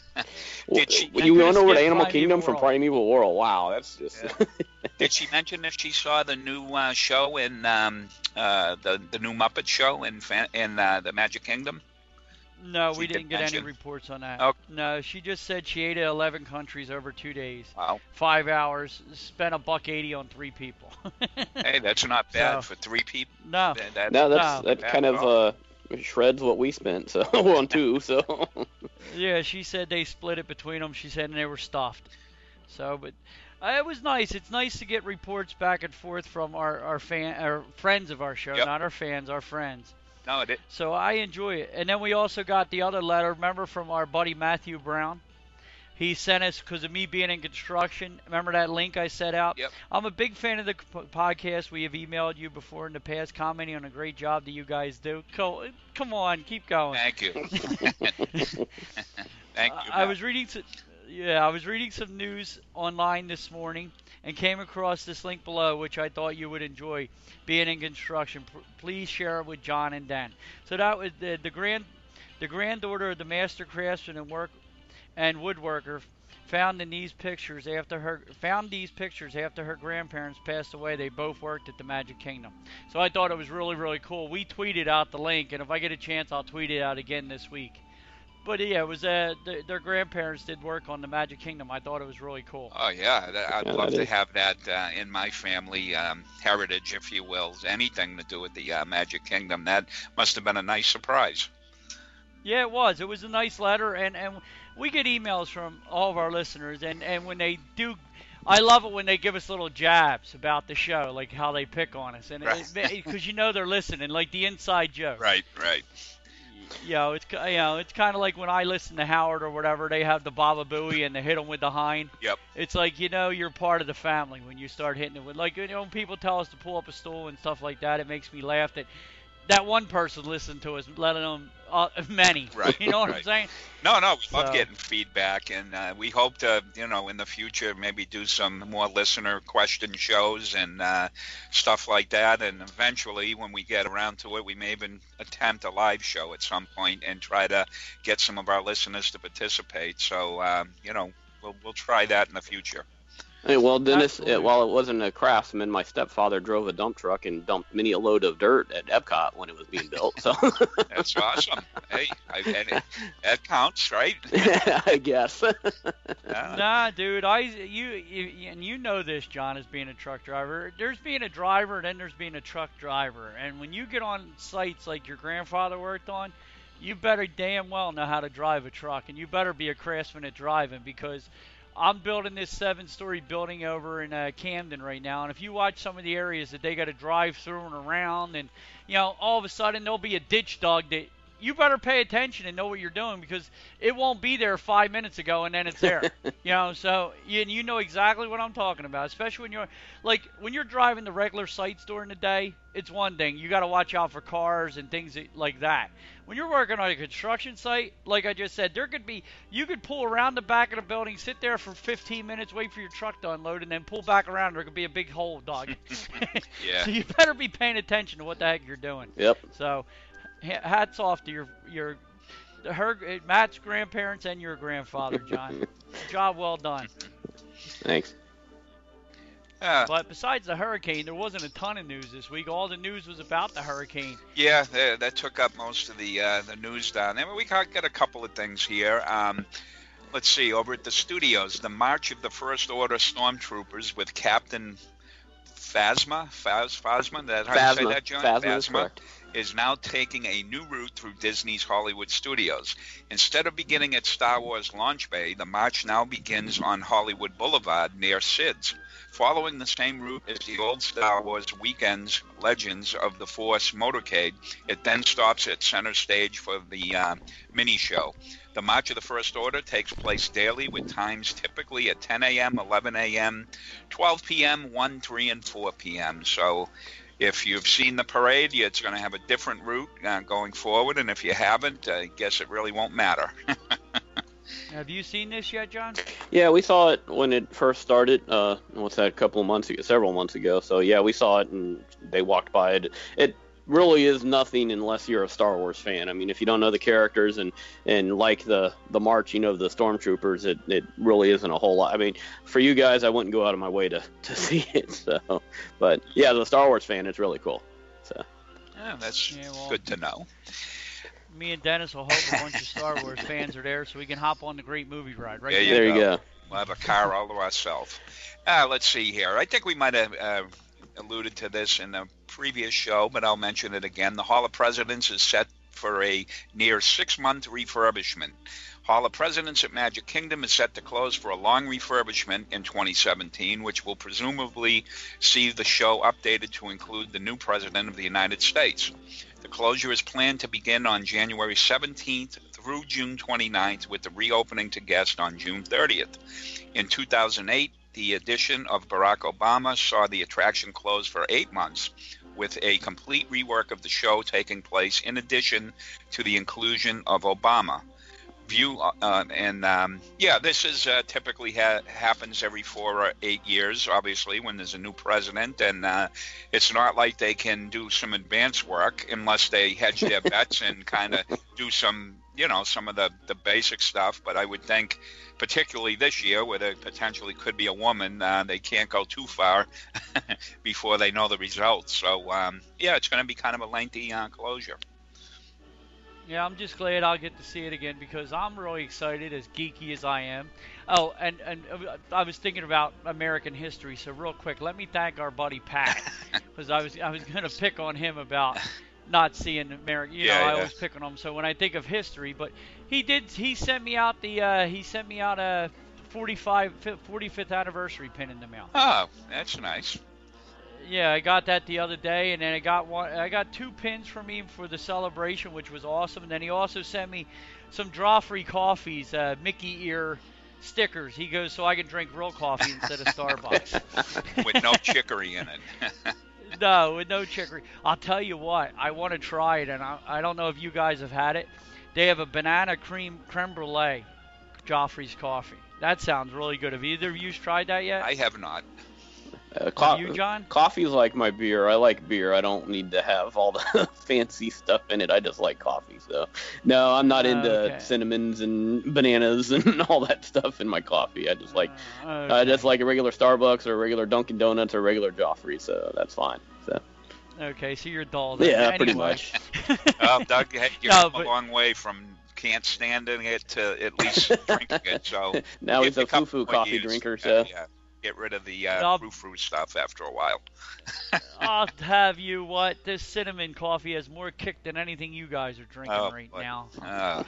Speaker 2: Did she-
Speaker 3: Well, you
Speaker 1: could've
Speaker 3: went over to
Speaker 1: skipped
Speaker 3: Animal
Speaker 1: Primeval
Speaker 3: Kingdom from
Speaker 1: World.
Speaker 3: Primeval World. Wow, that's just.
Speaker 2: Yeah. Did she mention if she saw the new uh, show in um, uh, the the new Muppet show in Fan- in uh, the Magic Kingdom?
Speaker 1: No,
Speaker 2: She
Speaker 1: we
Speaker 2: did
Speaker 1: didn't get any
Speaker 2: mention-
Speaker 1: reports on that.
Speaker 2: Oh.
Speaker 1: No, she just said she ate at eleven countries over two days.
Speaker 2: Wow.
Speaker 1: Five hours, spent a buck eighty on three people.
Speaker 2: Hey, that's not bad
Speaker 1: So-
Speaker 2: for three people.
Speaker 1: No.
Speaker 2: That, that-
Speaker 3: No, that's
Speaker 1: No.
Speaker 3: that kind of uh, shreds what we spent. So on two. So.
Speaker 1: Yeah, she said they split it between them. She said and they were stuffed. So, but uh, it was nice. It's nice to get reports back and forth from our our fan, our friends of our show,
Speaker 2: Yep.
Speaker 1: not our fans, our friends.
Speaker 2: No, it,
Speaker 1: So I enjoy it. And then we also got the other letter. Remember from our buddy Matthew Brown? He sent us because of me being in construction. Remember that link I set out?
Speaker 2: Yep.
Speaker 1: I'm a big fan of the p- podcast. We have emailed you before in the past, commenting on a great job that you guys do. Co- Come on, keep going.
Speaker 2: thank you. Thank you.
Speaker 1: I
Speaker 2: Matt.
Speaker 1: was reading some, yeah, I was reading some news online this morning and came across this link below, which I thought you would enjoy. Being in construction, P- please share it with John and Dan. So that was the, the grand, the granddaughter of the master craftsman and work and woodworker found in these pictures after her found these pictures after her grandparents passed away. They both worked at the Magic Kingdom. So I thought it was really really cool. We tweeted out the link, and if I get a chance, I'll tweet it out again this week. but yeah, it was uh, th- their grandparents did work on the Magic Kingdom. I thought it was really cool.
Speaker 2: Oh yeah, that, I'd
Speaker 3: Yeah,
Speaker 2: love
Speaker 3: that
Speaker 2: to
Speaker 3: is.
Speaker 2: have that uh, in my family um, heritage, if you will. Anything to do with the uh, Magic Kingdom. That must have been a nice surprise.
Speaker 1: Yeah, it was. It was a nice letter, and, and we get emails from all of our listeners, and, and when they do, I love it when they give us little jabs about the show, like how they pick on us, and
Speaker 2: Right.
Speaker 1: because you know they're listening, like the inside joke.
Speaker 2: Right, right.
Speaker 1: You know, it's ki- you know, it's kind of like when I listen to Howard or whatever. They have the Baba Booey and they hit them with the hind.
Speaker 2: Yep.
Speaker 1: It's like, you know, you're part of the family when you start hitting it with, like, you know, when people tell us to pull up a stool and stuff like that. It makes me laugh that that one person listened to us, let alone uh, many.
Speaker 2: Right,
Speaker 1: You know what I'm
Speaker 2: right.
Speaker 1: saying?
Speaker 2: No, no, we love
Speaker 1: So-
Speaker 2: getting feedback, and uh, we hope to, you know, in the future maybe do some more listener question shows and uh, stuff like that. And eventually, when we get around to it, we may even attempt a live show at some point and try to get some of our listeners to participate. So, um, you know, we'll we'll try that in the future.
Speaker 3: Hey, well, Dennis,
Speaker 1: Absolutely.
Speaker 3: it, while it wasn't a Craftsman, my stepfather drove a dump truck and dumped many a load of dirt at Epcot when it was being built. So
Speaker 2: That's awesome. Hey, I, and it, that counts, right?
Speaker 3: I guess.
Speaker 2: Yeah.
Speaker 1: Nah, dude, I you, you and you know this, John, as being a truck driver. There's being a driver, and then there's being a truck driver. And when you get on sites like your grandfather worked on, you better damn well know how to drive a truck, and you better be a craftsman at driving, because I'm building this seven-story building over in uh, Camden right now, and if you watch some of the areas that they got to drive through and around, and you know, all of a sudden there'll be a ditch dug that you better pay attention and know what you're doing, because it won't be there five minutes ago and then it's there. You know, so you, and you know exactly what I'm talking about, especially when you're like when you're driving the regular sites during the day. It's one thing, you got to watch out for cars and things that, like that. When you're working on a construction site, like I just said, there could be you could pull around the back of the building, sit there for fifteen minutes, wait for your truck to unload, and then pull back around. There could be a big hole, dog.
Speaker 2: Yeah.
Speaker 1: So you better be paying attention to what the heck you're doing.
Speaker 3: Yep.
Speaker 1: So, ha- hats off to your your her Matt's grandparents and your grandfather, John. Job well done.
Speaker 3: Thanks.
Speaker 2: Uh,
Speaker 1: But besides the hurricane, there wasn't a ton of news this week. All the news was about the hurricane.
Speaker 2: Yeah, that, that took up most of the uh, the news down there. We got, got a couple of things here. Um, let's see, over at the studios, the March of the First Order Stormtroopers with Captain Phasma, Phas, Phasma, that how you say
Speaker 3: Phasma.
Speaker 2: that, John?
Speaker 3: Phasma is correct.
Speaker 2: is now taking a new route through Disney's Hollywood studios. Instead of beginning at Star Wars Launch Bay, the march now begins on Hollywood Boulevard near Sid's. Following the same route as the old Star Wars Weekends Legends of the Force motorcade, it then stops at center stage for the uh, mini show. The March of the First Order takes place daily with times typically at ten a.m., eleven a.m., twelve p.m., one, three, and four p.m. So if you've seen the parade, it's going to have a different route uh, going forward, and if you haven't, I guess it really won't matter.
Speaker 1: Have you seen this yet, John?
Speaker 3: Yeah, we saw it when it first started. Uh, what's that? A couple of months ago, several months ago. So yeah, we saw it, and they walked by it. It really is nothing unless you're a Star Wars fan. I mean, if you don't know the characters and and like the the marching of the stormtroopers, it it really isn't a whole lot. I mean, for you guys, I wouldn't go out of my way to to see it. So, but yeah, as a Star Wars fan, it's really cool. So
Speaker 2: Yeah, that's
Speaker 1: Yeah, well-
Speaker 2: good to know.
Speaker 1: Me and Dennis will hope a bunch of Star Wars fans are there so we can hop on the great movie ride, right?
Speaker 2: There you
Speaker 3: there you
Speaker 2: go.
Speaker 3: go.
Speaker 2: We'll have a car all to ourselves. Uh, let's see here. I think we might have uh, alluded to this in the previous show, but I'll mention it again. The Hall of Presidents is set for a near six-month refurbishment. Hall of Presidents at Magic Kingdom is set to close for a long refurbishment in twenty seventeen, which will presumably see the show updated to include the new President of the United States. The closure is planned to begin on January seventeenth through June twenty-ninth, with the reopening to guests on June thirtieth. In two thousand eight, the addition of Barack Obama saw the attraction close for eight months, with a complete rework of the show taking place in addition to the inclusion of Obama. View uh, and um, yeah, this is uh, typically ha- happens every four or eight years, obviously, when there's a new president, and uh, it's not like they can do some advanced work unless they hedge their bets and kind of do some, you know, some of the, the basic stuff. But I would think, particularly this year, where there potentially could be a woman, uh, they can't go too far before they know the results. So um, yeah, it's going to be kind of a lengthy uh, closure.
Speaker 1: Yeah, I'm just glad I'll get to see it again because I'm really excited, as geeky as I am. Oh, and and uh, I was thinking about American history, so real quick, let me thank our buddy Pat because I was I was gonna pick on him about not seeing America. You know,
Speaker 2: Yeah,
Speaker 1: I
Speaker 2: yeah.
Speaker 1: always pick on him. So when I think of history, but he did he sent me out the uh, he sent me out a forty-five forty-fifth anniversary pin in the mail.
Speaker 2: Oh, that's nice.
Speaker 1: Yeah, I got that the other day, and then I got one. I got two pins from him for the celebration, which was awesome. And then he also sent me some Joffrey coffees, uh, Mickey ear stickers. He goes, so I can drink real coffee instead of Starbucks.
Speaker 2: With no chicory in it.
Speaker 1: No, with no chicory. I'll tell you what, I want to try it, and I, I don't know if you guys have had it. They have a banana cream creme brulee, Joffrey's coffee. That sounds really good. Have either of you tried that yet?
Speaker 2: I have not.
Speaker 3: Uh, co-
Speaker 1: you, John?
Speaker 3: Coffee's like my beer. I like beer. I don't need to have all the fancy stuff in it. I just like coffee. So, no, I'm not
Speaker 1: Uh,
Speaker 3: into
Speaker 1: okay.
Speaker 3: cinnamons and bananas and all that stuff in my coffee. I just like
Speaker 1: Uh,
Speaker 3: I
Speaker 1: okay.
Speaker 3: just like a regular Starbucks or a regular Dunkin' Donuts or a regular Joffrey. So that's fine. So
Speaker 1: Okay, so you're dull. Then.
Speaker 3: yeah,
Speaker 1: Anyway.
Speaker 3: pretty much.
Speaker 2: Oh, Doug, you've
Speaker 1: No,
Speaker 2: come
Speaker 1: but-
Speaker 2: a long way from can't standing it to at least drinking it. So
Speaker 3: Now
Speaker 2: give
Speaker 3: he's
Speaker 2: it
Speaker 3: a
Speaker 2: couple
Speaker 3: foo-foo
Speaker 2: more
Speaker 3: coffee
Speaker 2: years.
Speaker 3: drinker.
Speaker 2: Uh,
Speaker 3: So
Speaker 2: yeah, get rid of the uh,
Speaker 1: No.
Speaker 2: frou-frou stuff after a while.
Speaker 1: I'll have you what? This cinnamon coffee has more kick than anything you guys are drinking
Speaker 2: Oh,
Speaker 1: right
Speaker 2: boy.
Speaker 1: now.
Speaker 2: Uh,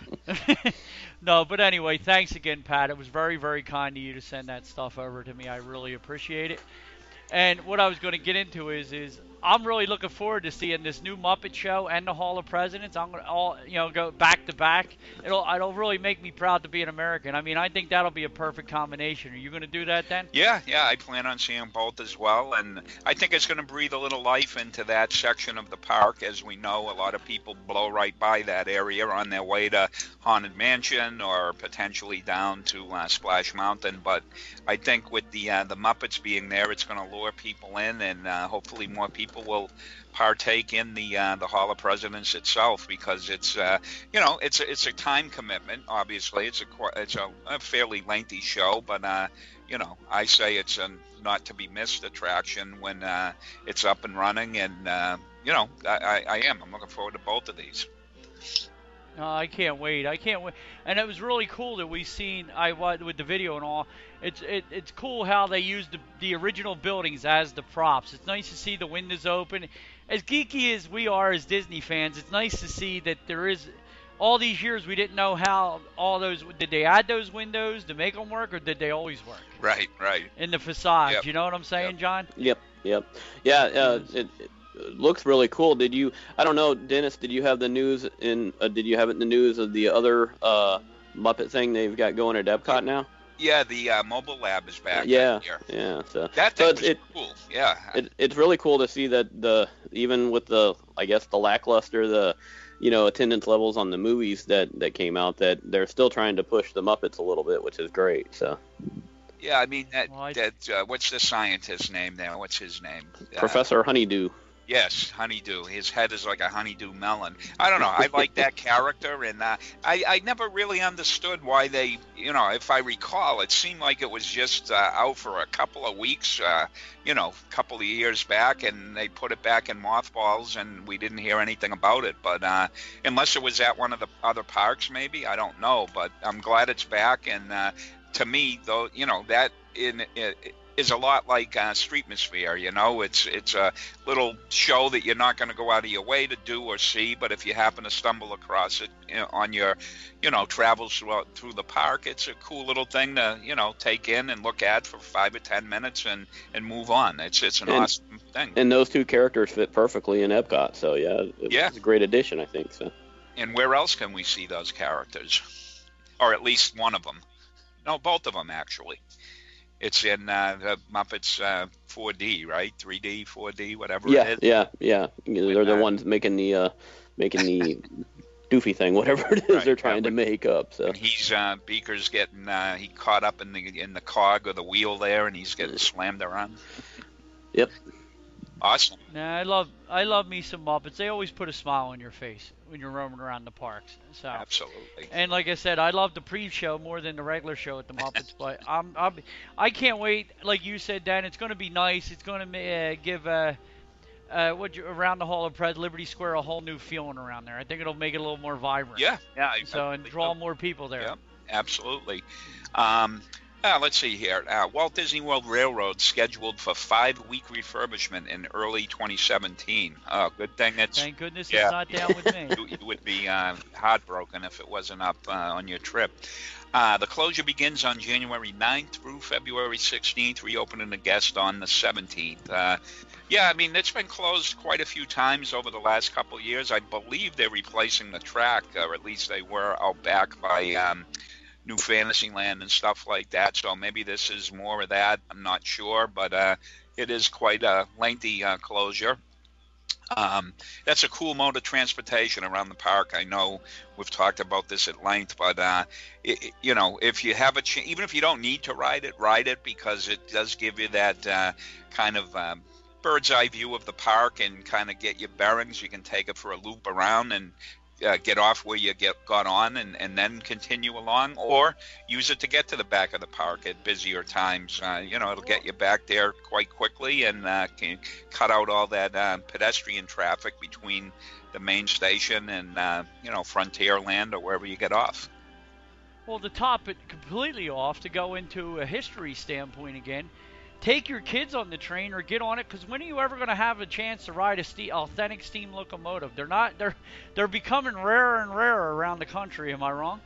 Speaker 1: No, but anyway, thanks again, Pat. It was very, very kind of you to send that stuff over to me. I really appreciate it. And what I was going to get into is, is I'm really looking forward to seeing this new Muppet Show and the Hall of Presidents. I'm going to all, you know, go back to back. It'll, it'll really make me proud to be an American. I mean, I think that'll be a perfect combination. Are you going to do that then?
Speaker 2: Yeah, yeah, I plan on seeing both as well, and I think it's going to breathe a little life into that section of the park. As we know, a lot of people blow right by that area on their way to Haunted Mansion or potentially down to uh, Splash Mountain. But I think with the uh, the Muppets being there, it's going to lure people in, and uh, hopefully more people will partake in the uh, the Hall of Presidents itself, because it's uh, you know it's a, it's a time commitment. Obviously, it's a qu- it's a, a fairly lengthy show, but uh, you know I say it's a not to be missed attraction when uh, it's up and running, and uh, you know I, I, I am. I'm looking forward to both of these.
Speaker 1: No, I can't wait. I can't wait. And it was really cool that we seen I wa- with the video and all. It's it, it's cool how they used the, the original buildings as the props. It's nice to see the windows open. As geeky as we are as Disney fans, it's nice to see that there is. All these years we didn't know how all those did they add those windows to make them work, or did they always work
Speaker 2: Right, right.
Speaker 1: in the facade?
Speaker 2: Yep.
Speaker 1: You know what I'm saying,
Speaker 2: Yep.
Speaker 1: John?
Speaker 3: yep, yep, yeah. Uh, it, it looks really cool. Did you? I don't know, Dennis. Did you have the news in? Uh, did you have it in the news of the other uh, Muppet thing they've got going at Epcot now?
Speaker 2: Yeah, the uh, mobile lab is back.
Speaker 3: yeah,
Speaker 2: here.
Speaker 3: yeah. So
Speaker 2: That
Speaker 3: so
Speaker 2: thing
Speaker 3: it's,
Speaker 2: was
Speaker 3: it,
Speaker 2: cool. Yeah.
Speaker 3: it it's really cool to see that the even with the I guess the lackluster the you know attendance levels on the movies that that came out, that they're still trying to push the Muppets a little bit, which is great. So
Speaker 2: Yeah, I mean that.
Speaker 1: Well, I-
Speaker 2: that uh, what's the scientist's name there? What's his name? Uh,
Speaker 3: Professor Honeydew.
Speaker 2: Yes, honeydew. His head is like a honeydew melon. I don't know. I like that character, and uh, I I never really understood why they, you know, if I recall, it seemed like it was just uh, out for a couple of weeks, uh, you know, a couple of years back, and they put it back in mothballs, and we didn't hear anything about it. But uh, unless it was at one of the other parks, maybe, I don't know. But I'm glad it's back, and uh, to me, though, you know, that in it, is a lot like uh, Streetmosphere, you know. It's it's a little show that you're not going to go out of your way to do or see, but if you happen to stumble across it, you know, on your, you know, travels throughout, through the park, it's a cool little thing to, you know, take in and look at for five or ten minutes and, and move on. It's it's an
Speaker 3: And-
Speaker 2: awesome thing.
Speaker 3: And those two characters fit perfectly in Epcot. So yeah, it,
Speaker 2: Yeah.
Speaker 3: it's a great addition, I think. So
Speaker 2: And where else can we see those characters? Or at least one of them. No, both of them, actually. It's in uh, the Muppets uh, four D, right? three D, four D, whatever
Speaker 3: yeah,
Speaker 2: it is.
Speaker 3: yeah, yeah. They're the
Speaker 2: uh,
Speaker 3: ones making the uh, making the doofy thing, whatever it is
Speaker 2: Right,
Speaker 3: they're trying
Speaker 2: yeah,
Speaker 3: to make up. So
Speaker 2: And he's uh, Beaker's getting uh, he caught up in the in the cog or the wheel there, and he's getting slammed around.
Speaker 3: Yep.
Speaker 2: Awesome.
Speaker 1: Nah, I love I love me some Muppets. They always put a smile on your face when you're roaming around the parks. So.
Speaker 2: Absolutely.
Speaker 1: And like I said, I love the pre-show more than the regular show at the Muppets. But I'm, I'm I can't wait. Like you said, Dan, it's going to be nice. It's going to uh, give uh, uh, what you, around the Hall of Pres, Liberty Square, a whole new feeling around there. I think it'll make it a little more vibrant.
Speaker 2: Yeah, yeah. I,
Speaker 1: So
Speaker 2: I
Speaker 1: and
Speaker 2: really
Speaker 1: draw
Speaker 2: do.
Speaker 1: more people there.
Speaker 2: Yeah, absolutely. Um, uh, let's see here. Uh, Walt Disney World Railroad scheduled for five-week refurbishment in early twenty seventeen. Oh, good thing it's.
Speaker 1: Thank goodness
Speaker 2: Yeah.
Speaker 1: it's not down with me.
Speaker 2: You, you would be uh, heartbroken if it wasn't up uh, on your trip. Uh, the closure begins on January ninth through February sixteenth, reopening the guest on the seventeenth. Uh, yeah, I mean, it's been closed quite a few times over the last couple of years. I believe they're replacing the track, or at least they were out back by um, New Fantasyland and stuff like that. So maybe this is more of that. I'm not sure, but uh, it is quite a lengthy uh, closure. Um, that's a cool mode of transportation around the park. I know we've talked about this at length, but uh, it, you know, if you have a ch- even if you don't need to ride it, ride it, because it does give you that uh, kind of um, bird's eye view of the park and kind of get your bearings. You can take it for a loop around and uh, get off where you get got on and, and then continue along, or use it to get to the back of the park at busier times. Uh, you know, it'll get you back there quite quickly and uh, can cut out all that uh, pedestrian traffic between the main station and, uh, you know, Frontierland or wherever you get off.
Speaker 1: Well, to top it completely off, to go into a history standpoint again, take your kids on the train or get on it, because when are you ever going to have a chance to ride a ste- authentic steam locomotive? They're not. They're they're becoming rarer and rarer around the country. Am I wrong?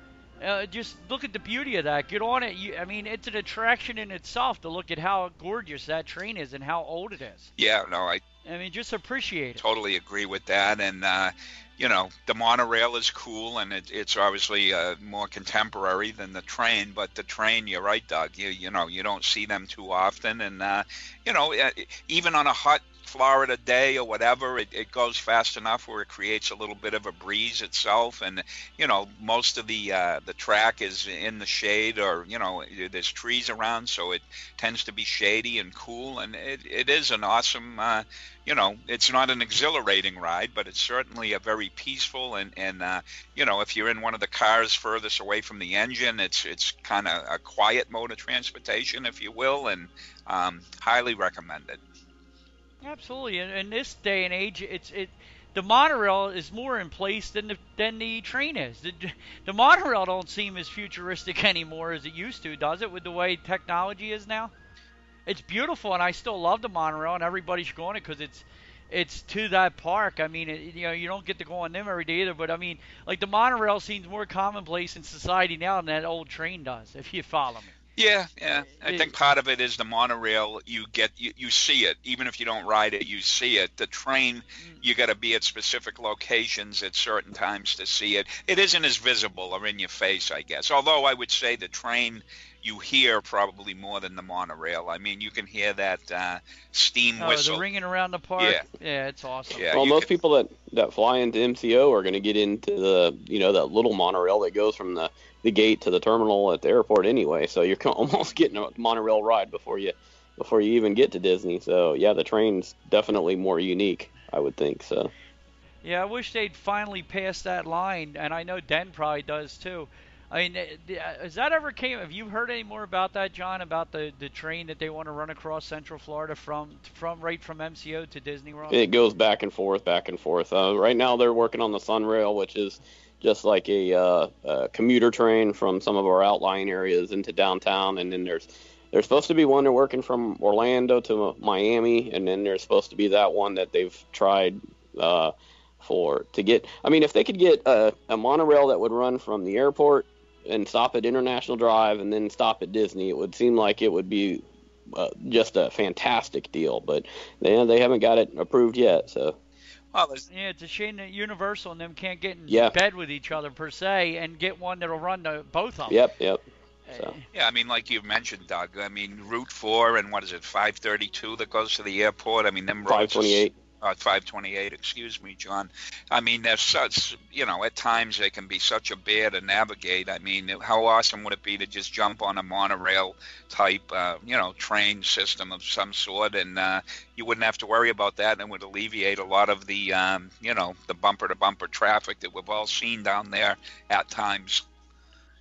Speaker 1: Uh, just look at the beauty of that. Get on it. You, I mean, it's an attraction in itself to look at how gorgeous that train is and how old it is.
Speaker 2: Yeah, no, I
Speaker 1: I mean, just appreciate it.
Speaker 2: totally agree with that. And, uh, you know, the monorail is cool, and it, it's obviously uh, more contemporary than the train. But the train, you're right, Doug. You you know, you don't see them too often. And, uh, you know, even on a hot Florida day or whatever, it, it goes fast enough where it creates a little bit of a breeze itself. And, you know, most of the uh, the track is in the shade, or, you know, there's trees around, so it tends to be shady and cool. And it, it is an awesome, uh, you know, it's not an exhilarating ride, but it's certainly a very peaceful and, and uh, you know, if you're in one of the cars furthest away from the engine, it's it's kind of a quiet mode of transportation, if you will, and um, highly recommended.
Speaker 1: Absolutely. In, in this day and age, it's it. The monorail is more in place than the than the train is. The, the monorail don't seem as futuristic anymore as it used to, does it? With the way technology is now, it's beautiful, and I still love the monorail, and everybody should go on it because it's it's to that park. I mean, it, you know, you don't get to go on them every day either, but I mean, like the monorail seems more commonplace in society now than that old train does, if you follow me.
Speaker 2: Yeah, yeah. I
Speaker 1: It-
Speaker 2: think part of it is the monorail. You get, you, you see it, even if you don't ride it, you see it. The train, you got to be at specific locations at certain times to see it. It isn't as visible or in your face, I guess. Although I would say the train, you hear probably more than the monorail. I mean, you can hear that uh, steam
Speaker 1: Oh,
Speaker 2: whistle.
Speaker 1: the ringing around the park.
Speaker 2: Yeah.
Speaker 1: Yeah, it's awesome.
Speaker 2: Yeah,
Speaker 3: Well,
Speaker 2: you
Speaker 3: most
Speaker 2: could-
Speaker 3: people that, that fly into M C O are going to get into the, you know, that little monorail that goes from the, the gate to the terminal at the airport anyway. So you're almost getting a monorail ride before you before you even get to Disney. So yeah, the train's definitely more unique, I would think. So
Speaker 1: Yeah, I wish they'd finally pass that line, and I know Den probably does too. I mean, uh, has that ever came? Have you heard any more about that, John? About the, the train that they want to run across Central Florida from from right from M C O to Disney World?
Speaker 3: it goes back and forth, back and forth. Uh, right now they're working on the Sunrail, which is just like a, uh, a commuter train from some of our outlying areas into downtown, and then there's there's supposed to be one they're working from Orlando to Miami, and then there's supposed to be that one that they've tried uh, for to get. I mean, if they could get a, a monorail that would run from the airport and stop at International Drive and then stop at Disney, it would seem like it would be uh, just a fantastic deal. But they they haven't got it approved yet, so.
Speaker 2: Well, there's-
Speaker 1: Yeah, it's a shame that Universal and them can't get in
Speaker 3: Yeah.
Speaker 1: bed with each other per se and get one that'll run the both of them.
Speaker 3: Yep, yep. So.
Speaker 2: yeah, I mean, like you mentioned, Doug. I mean, Route Four and what is it, five thirty-two that goes to the airport. I mean, them roads.
Speaker 3: five twenty-eight.
Speaker 2: Uh, five twenty-eight, excuse me, John. I mean, they're such, you know, at times they can be such a bear to navigate. I mean, how awesome would it be to just jump on a monorail type, uh, you know, train system of some sort, and uh, you wouldn't have to worry about that, and it would alleviate a lot of the, um, you know, the bumper-to-bumper traffic that we've all seen down there at times.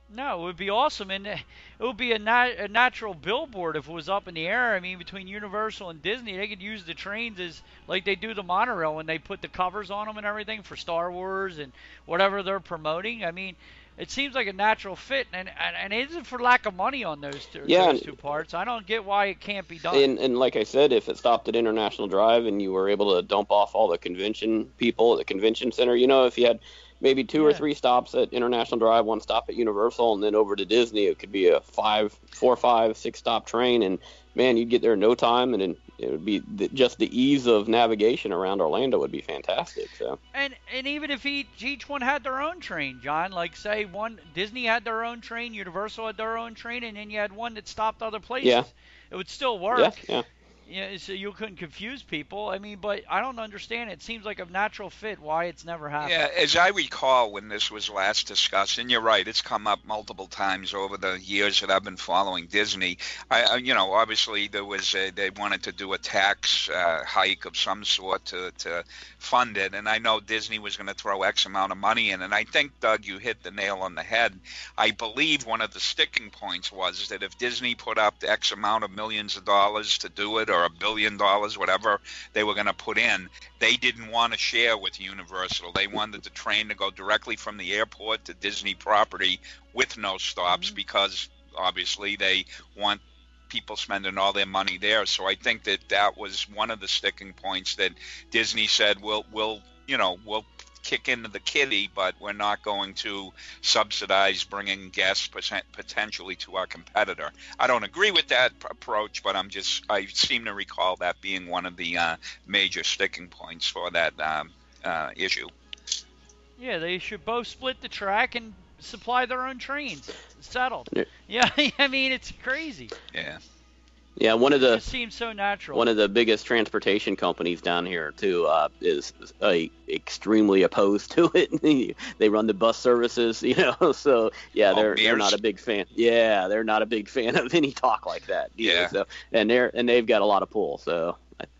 Speaker 1: No, it would be awesome, and it would be a, nat- a natural billboard if it was up in the air. I mean, between Universal and Disney, they could use the trains as like they do the monorail when they put the covers on them and everything for Star Wars and whatever they're promoting. I mean, it seems like a natural fit, and and, and it isn't for lack of money on those two,
Speaker 3: Yeah,
Speaker 1: those
Speaker 3: and-
Speaker 1: two parts. I don't get why it can't be done.
Speaker 3: And, and like I said, if it stopped at International Drive and you were able to dump off all the convention people at the convention center, you know, if you had maybe two or
Speaker 1: Yeah.
Speaker 3: three stops at International Drive, one stop at Universal, and then over to Disney, it could be a five, four, five, six stop train, and man, you'd get there in no time, and then it would be the, just the ease of navigation around Orlando would be fantastic. So
Speaker 1: And and even if each, each one had their own train, John, like say one Disney had their own train, Universal had their own train, and then you had one that stopped other places,
Speaker 3: Yeah.
Speaker 1: it would still work.
Speaker 3: yeah, yeah.
Speaker 1: Yeah, so you couldn't confuse people. I mean, but I don't understand. It seems like a natural fit. Why it's never happened.
Speaker 2: Yeah, as I recall when this was last discussed, and you're right, it's come up multiple times over the years that I've been following Disney. I, I you know, obviously there was a, they wanted to do a tax uh, hike of some sort to to fund it, and I know Disney was going to throw X amount of money in, and I think Doug, you hit the nail on the head. I believe one of the sticking points was that if Disney put up X amount of millions of dollars to do it, or a billion dollars, whatever they were going to put in, they didn't want to share with Universal. They wanted the train to go directly from the airport to Disney property with no stops,
Speaker 1: Mm-hmm.
Speaker 2: because obviously they want people spending all their money there. So I think that that was one of the sticking points that Disney said, we'll, we'll you know, we'll kick into the kitty, but we're not going to subsidize bringing guests poten- potentially to our competitor. I don't agree with that p- approach, but I'm just, I seem to recall that being one of the uh, major sticking points for that um, uh, issue.
Speaker 1: Yeah, they should both split the track and supply their own trains. Settled.
Speaker 3: Yeah.
Speaker 1: Yeah, I mean, it's crazy.
Speaker 2: Yeah.
Speaker 3: Yeah, one of
Speaker 1: It
Speaker 3: the
Speaker 1: just seems so natural.
Speaker 3: one of the biggest transportation companies down here too uh, is uh, extremely opposed to it. They run the bus services, you know. So yeah,
Speaker 2: Oh,
Speaker 3: they're they're
Speaker 2: Mears?
Speaker 3: not a big fan. Yeah, they're not a big fan of any talk like that. either.
Speaker 2: Yeah.
Speaker 3: So and they're and they've got a lot of pull. So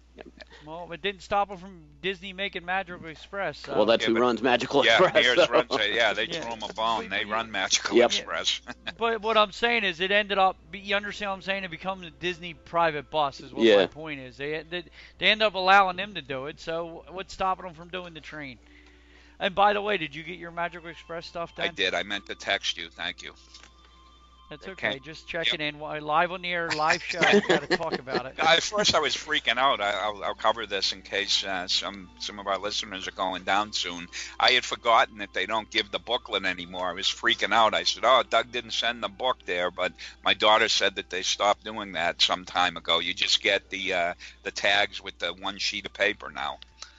Speaker 1: Well, it didn't stop them from Disney making Magical Express. So.
Speaker 3: well, that's
Speaker 2: Yeah,
Speaker 3: who
Speaker 2: but-
Speaker 3: runs Magical
Speaker 2: Yeah,
Speaker 3: Express.
Speaker 2: Mears
Speaker 3: so.
Speaker 2: runs it. Yeah, they
Speaker 1: Yeah.
Speaker 2: threw them a bone. They run Magical
Speaker 3: Yep.
Speaker 2: Express.
Speaker 1: But what I'm saying is, it ended up. You understand what I'm saying? It becomes a Disney private bus. Is what
Speaker 3: Yeah.
Speaker 1: my point is. They, they they end up allowing them to do it. So what's stopping them from doing the train? And by the way, did you get your Magical Express stuff done?
Speaker 2: I did. I meant to text you. Thank you.
Speaker 1: That's okay.
Speaker 2: Okay.
Speaker 1: Just checking
Speaker 2: Yep.
Speaker 1: in. Why- Live on the air, live show. We got to talk about it.
Speaker 2: At first, I was freaking out. I, I'll, I'll cover this in case uh, some some of our listeners are going down soon. I had forgotten that they don't give the booklet anymore. I was freaking out. I said, "Oh, Doug didn't send the book there," but my daughter said that they stopped doing that some time ago. You just get the uh, the tags with the one sheet of paper now.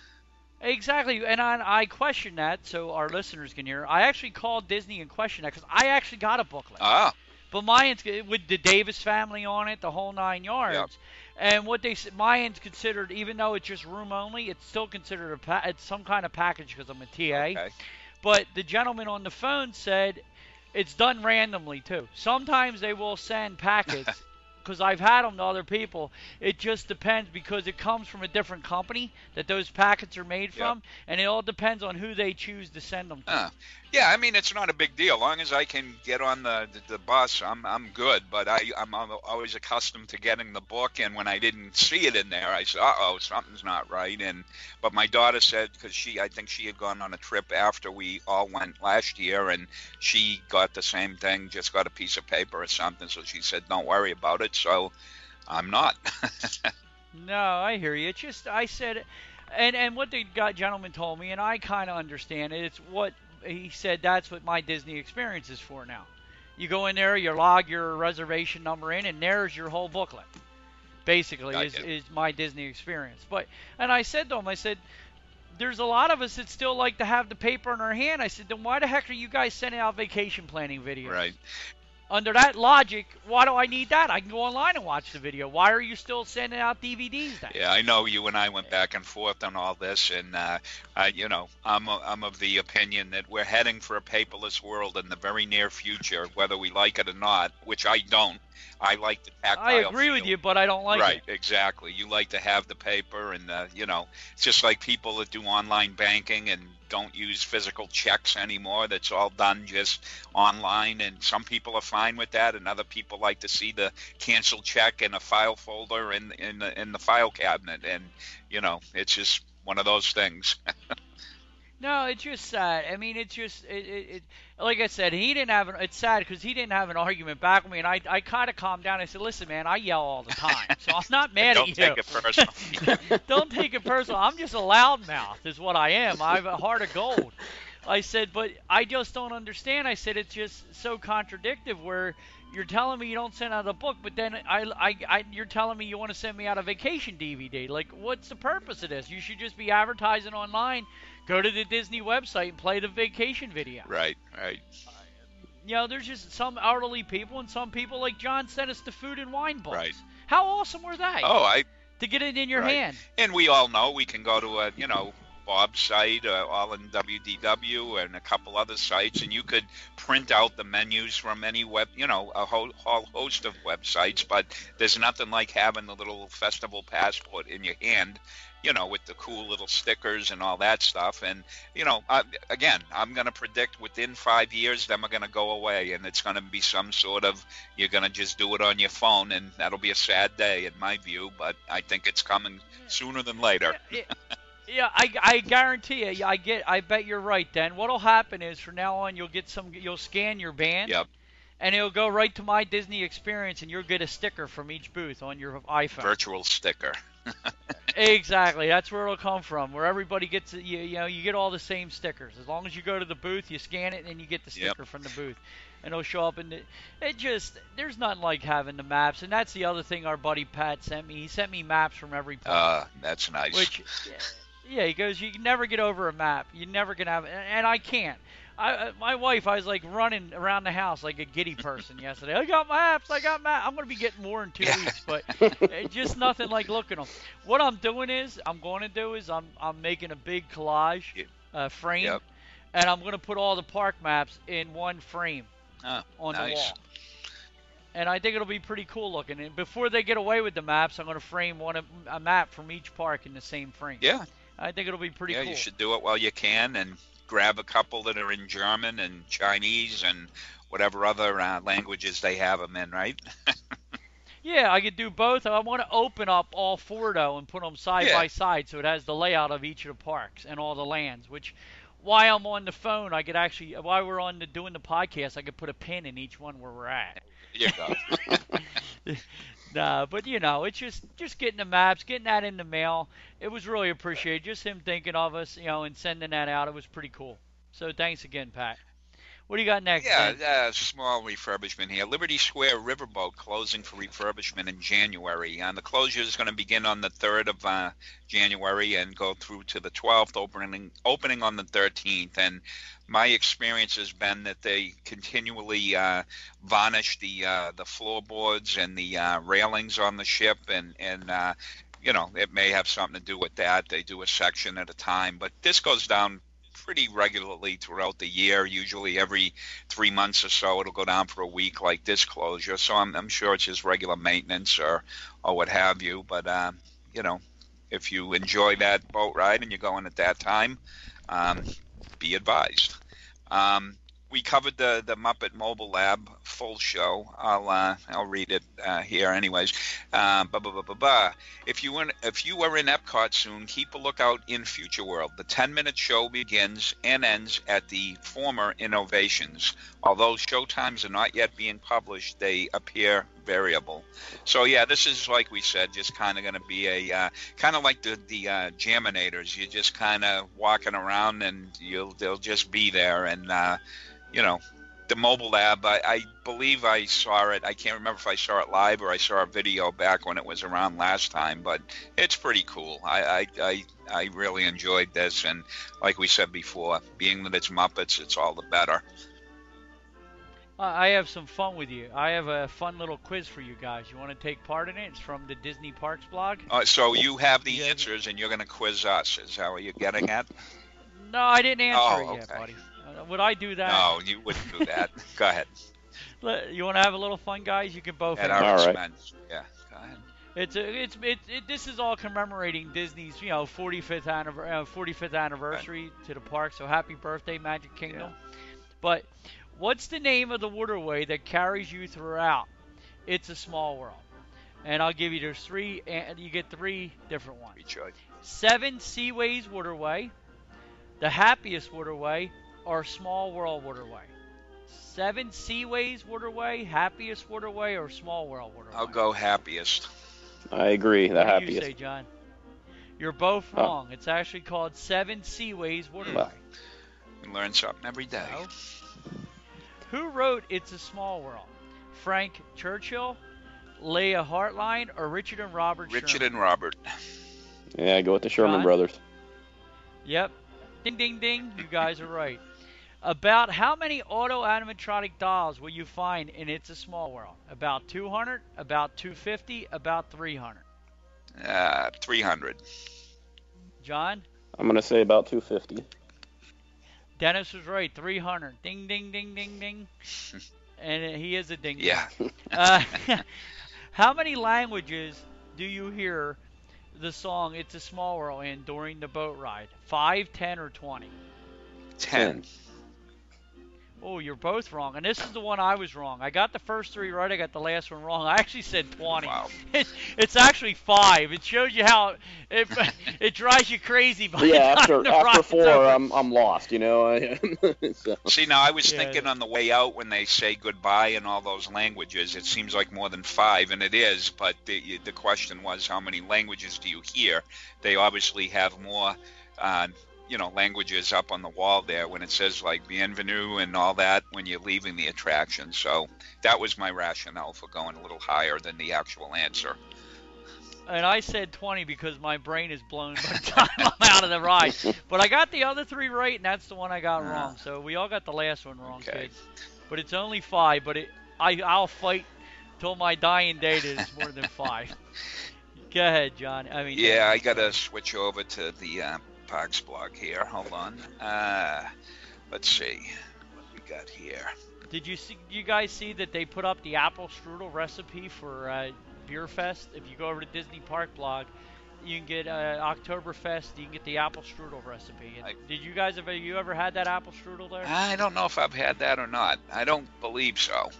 Speaker 1: Exactly, and I, I question that so our listeners can hear. I actually called Disney and questioned that because I actually got a booklet.
Speaker 2: Ah,
Speaker 1: But Mayans, with the Davis family on it, the whole nine yards.
Speaker 2: Yep.
Speaker 1: And what they said, Mayans considered, even though it's just room only, it's still considered a pa- it's some kind of package because I'm a T A.
Speaker 2: okay.
Speaker 1: But the gentleman on the phone said it's done randomly too. Sometimes they will send packets because I've had them to other people. It just depends because it comes from a different company that those packets are made from, and it all depends on who they choose to send them to.
Speaker 2: Ah. Yeah, I mean, it's not a big deal. As long as I can get on the the, the bus, I'm I'm good. But I, I'm always accustomed to getting the book, and when I didn't see it in there, I said, uh-oh, something's not right. And But my daughter said, because she, I think she had gone on a trip after we all went last year, and she got the same thing, just got a piece of paper or something. So she said, don't worry about it. So I'm not.
Speaker 1: No, I hear you. It's just I said, and and what the guy gentleman told me, and I kind of understand it. It's what he said. That's what my Disney experience is for now. You go in there, you log your reservation number in, and there's your whole booklet. Basically, is
Speaker 2: Gotcha.
Speaker 1: is my Disney experience. But and I said to him, I said, there's a lot of us that still like to have the paper in our hand. I said, then why the heck are you guys sending out vacation planning videos?
Speaker 2: Right.
Speaker 1: under that logic, why do I need that? I can go online and watch the video. Why are you still sending out D V Ds then?
Speaker 2: Yeah, I know you and I went back and forth on all this, and uh, I, you know, I'm a, I'm of the opinion that we're heading for a paperless world in the very near future, whether we like it or not. Which I don't. I like the tactile.
Speaker 1: I agree
Speaker 2: feel.
Speaker 1: with you, but I don't like
Speaker 2: right,
Speaker 1: it.
Speaker 2: Right, exactly. You like to have the paper, and uh, you know, it's just like people that do online banking and don't use physical checks anymore. That's all done just online, and some people are fine with that, and other people like to see the canceled check in a file folder in in the, in the file cabinet, and you know, it's just one of those things.
Speaker 1: No, it's just sad. I mean, it's just, it, it, it like I said, he didn't have an, it's sad because he didn't have an argument back with me, and I, I kind of calmed down. I said, listen, man, I yell all the time, so I'm not mad at you.
Speaker 2: Don't take it personal.
Speaker 1: Don't take it personal. I'm just a loudmouth is what I am. I have a heart of gold. I said, but I just don't understand. I said, it's just so contradictory where you're telling me you don't send out a book, but then I, I, I, you're telling me you want to send me out a vacation D V D. Like, what's the purpose of this? You should just be advertising online. Go to the Disney website and play the vacation video.
Speaker 2: Right, right.
Speaker 1: You know, there's just some elderly people and some people like John sent us the food and wine books.
Speaker 2: Right.
Speaker 1: How awesome were they?
Speaker 2: Oh, I.
Speaker 1: To get it in your
Speaker 2: right.
Speaker 1: hand.
Speaker 2: And we all know we can go to a, you know, Bob's site, uh, all in W D W, and a couple other sites, and you could print out the menus from any web, you know, a whole, whole host of websites. But there's nothing like having the little festival passport in your hand, you know, with the cool little stickers and all that stuff. And, you know, I, again, I'm going to predict within five years them are going to go away, and it's going to be some sort of, you're going to just do it on your phone, and that'll be a sad day in my view, but I think it's coming sooner than later.
Speaker 1: Yeah, yeah I, I guarantee you, I get, I bet you're right, Dan. What'll happen is from now on you'll get some, you'll scan your band.
Speaker 2: Yep.
Speaker 1: And it'll go right to My Disney Experience, and you'll get a sticker from each booth on your iPhone.
Speaker 2: Virtual sticker.
Speaker 1: Exactly. That's where it'll come from, where everybody gets, you, you know, you get all the same stickers. As long as you go to the booth, you scan it, and then you get the sticker
Speaker 2: yep.
Speaker 1: from the booth. And it'll show up in the, it just, there's nothing like having the maps. And that's the other thing our buddy Pat sent me. He sent me maps from every place.
Speaker 2: Uh, that's nice.
Speaker 1: Which, yeah, he goes, you can never get over a map. You never can have it. And I can't. I, my wife, I was like running around the house like a giddy person yesterday. I got maps, I got maps. I'm going to be getting more in two weeks, but just nothing like looking them. What I'm doing is, I'm going to do is I'm I'm making a big collage uh, frame,
Speaker 2: yep.
Speaker 1: and I'm going to put all the park maps in one frame
Speaker 2: oh,
Speaker 1: on
Speaker 2: nice.
Speaker 1: the wall. And I think it'll be pretty cool looking. And before they get away with the maps, I'm going to frame one a map from each park in the same frame.
Speaker 2: Yeah.
Speaker 1: I think it'll be pretty
Speaker 2: yeah,
Speaker 1: cool.
Speaker 2: You should do it while you can, and grab a couple that are in German and Chinese and whatever other uh, languages they have them in, right?
Speaker 1: Yeah, I could do both. I want to open up all four, though, and put them side
Speaker 2: yeah.
Speaker 1: by side so it has the layout of each of the parks and all the lands, which while I'm on the phone, I could actually, while we're on the, doing the podcast, I could put a pin in each one where we're at.
Speaker 2: There you go.
Speaker 1: Nah, but, you know, it's just, just getting the maps, getting that in the mail. It was really appreciated. Just him thinking of us, you know, and sending that out. It was pretty cool. So thanks again, Pat. What do you got next?
Speaker 2: Yeah, uh, small refurbishment here. Liberty Square Riverboat closing for refurbishment in January. And the closure is going to begin on the third of uh, January and go through to the twelfth, opening opening on the thirteenth. And my experience has been that they continually uh, varnish the uh, the floorboards and the uh, railings on the ship, and and uh, you know, it may have something to do with that. They do a section at a time, but this goes down pretty regularly throughout the year. Usually every three months or so it'll go down for a week like this closure, so I'm, I'm sure it's just regular maintenance or or what have you. But uh, you know, if you enjoy that boat ride and you're going at that time, um, be advised. Um, we covered the, the Muppet Mobile Lab full show. I'll uh, I'll read it uh, here, anyways. Uh, bah, bah, bah, bah, bah. If you in, if you are in Epcot soon, keep a lookout in Future World. The ten-minute show begins and ends at the former Innovations. Although show times are not yet being published, they appear variable. So yeah, this is, like we said, just kind of going to be a uh, kind of like the the uh, Jaminators. You're just kind of walking around, and you'll they'll just be there. And uh, you know, the Mobile Lab, I, I believe I saw it. I can't remember if I saw it live or I saw a video back when it was around last time, but it's pretty cool. I I, I, I really enjoyed this, and like we said before, being that it's Muppets, it's all the better.
Speaker 1: I have some fun with you. I have a fun little quiz for you guys. You want to take part in it? It's from the Disney Parks blog.
Speaker 2: Uh, so you have the
Speaker 1: Yeah.
Speaker 2: answers, and you're going to quiz us. Is that what you're getting at?
Speaker 1: No, I didn't answer
Speaker 2: Oh,
Speaker 1: it yet,
Speaker 2: okay.
Speaker 1: buddy. Uh, would I do that?
Speaker 2: No, you wouldn't do that. Go ahead.
Speaker 1: Let- You want to have a little fun, guys? You can both
Speaker 2: At
Speaker 1: answer.
Speaker 2: our
Speaker 3: All right.
Speaker 2: expense. Yeah, go ahead.
Speaker 1: It's a, it's it, it. This is all commemorating Disney's, you know, forty-fifth anniversary, uh, forty-fifth anniversary to the park. So happy birthday, Magic Kingdom! But what's the name of the waterway that carries you throughout It's a Small World? And I'll give you those three, and you get three different ones.
Speaker 2: Rejoice.
Speaker 1: Seven Seaways Waterway, the Happiest Waterway, or Small World Waterway. Seven Seaways Waterway, Happiest Waterway, or Small World Waterway.
Speaker 2: I'll go happiest.
Speaker 3: I agree. The
Speaker 1: What do
Speaker 3: happiest.
Speaker 1: you say, John? You're both
Speaker 3: Oh.
Speaker 1: wrong. It's actually called Seven Seaways Waterway.
Speaker 2: You learn something every day.
Speaker 1: No. Who wrote It's a Small World? Frank Churchill, Leah Hartline, or Richard and Robert
Speaker 2: Richard
Speaker 1: Sherman?
Speaker 2: and Robert.
Speaker 3: Yeah, go with the Sherman
Speaker 1: John?
Speaker 3: brothers.
Speaker 1: Yep. Ding, ding, ding. You guys are right. About how many auto animatronic dolls will you find in It's a Small World? About two hundred, about two hundred fifty, about three hundred.
Speaker 2: Uh, three hundred.
Speaker 1: John?
Speaker 3: I'm gonna say about two fifty.
Speaker 1: Dennis was right. three hundred. Ding, ding, ding, ding, ding. And he is a ding. ding.
Speaker 2: Yeah.
Speaker 1: Uh, how many languages do you hear the song It's a Small World in during the boat ride? Five, ten, or twenty?
Speaker 2: Ten.
Speaker 1: Oh, you're both wrong. And this is the one I was wrong. I got the first three right. I got the last one wrong. I actually said twenty.
Speaker 2: Wow.
Speaker 1: It's, it's actually five. It shows you how it, it drives you crazy by the
Speaker 3: Yeah,
Speaker 1: time
Speaker 3: after
Speaker 1: the
Speaker 3: after
Speaker 1: ride's
Speaker 3: four,
Speaker 1: over.
Speaker 3: I'm I'm lost. You know. so,
Speaker 2: See, now I was
Speaker 1: Yeah.
Speaker 2: thinking on the way out when they say goodbye in all those languages, it seems like more than five, and it is. But the the question was, how many languages do you hear? They obviously have more, uh, you know, languages up on the wall there when it says like bienvenue and all that when you're leaving the attraction. So that was my rationale for going a little higher than the actual answer.
Speaker 1: And I said twenty because my brain is blown by the time I'm out of the ride. But I got the other three right, and that's the one I got
Speaker 2: Ah.
Speaker 1: wrong. So we all got the last one wrong,
Speaker 2: Okay.
Speaker 1: kids. But it's only five. But it, I, I'll fight till my dying day that it's more than five. Go ahead, John. I mean,
Speaker 2: Yeah, I got to switch over to the uh, Parks blog here. Hold on. Uh, let's see what we got here.
Speaker 1: Did you see? You guys see that they put up the apple strudel recipe for uh, Beer Fest? If you go over to Disney Park blog, you can get uh, Oktoberfest. You can get the apple strudel recipe. And
Speaker 2: I-
Speaker 1: did you guys ever? You ever had that apple strudel there?
Speaker 2: I don't know if I've had that or not. I don't believe so.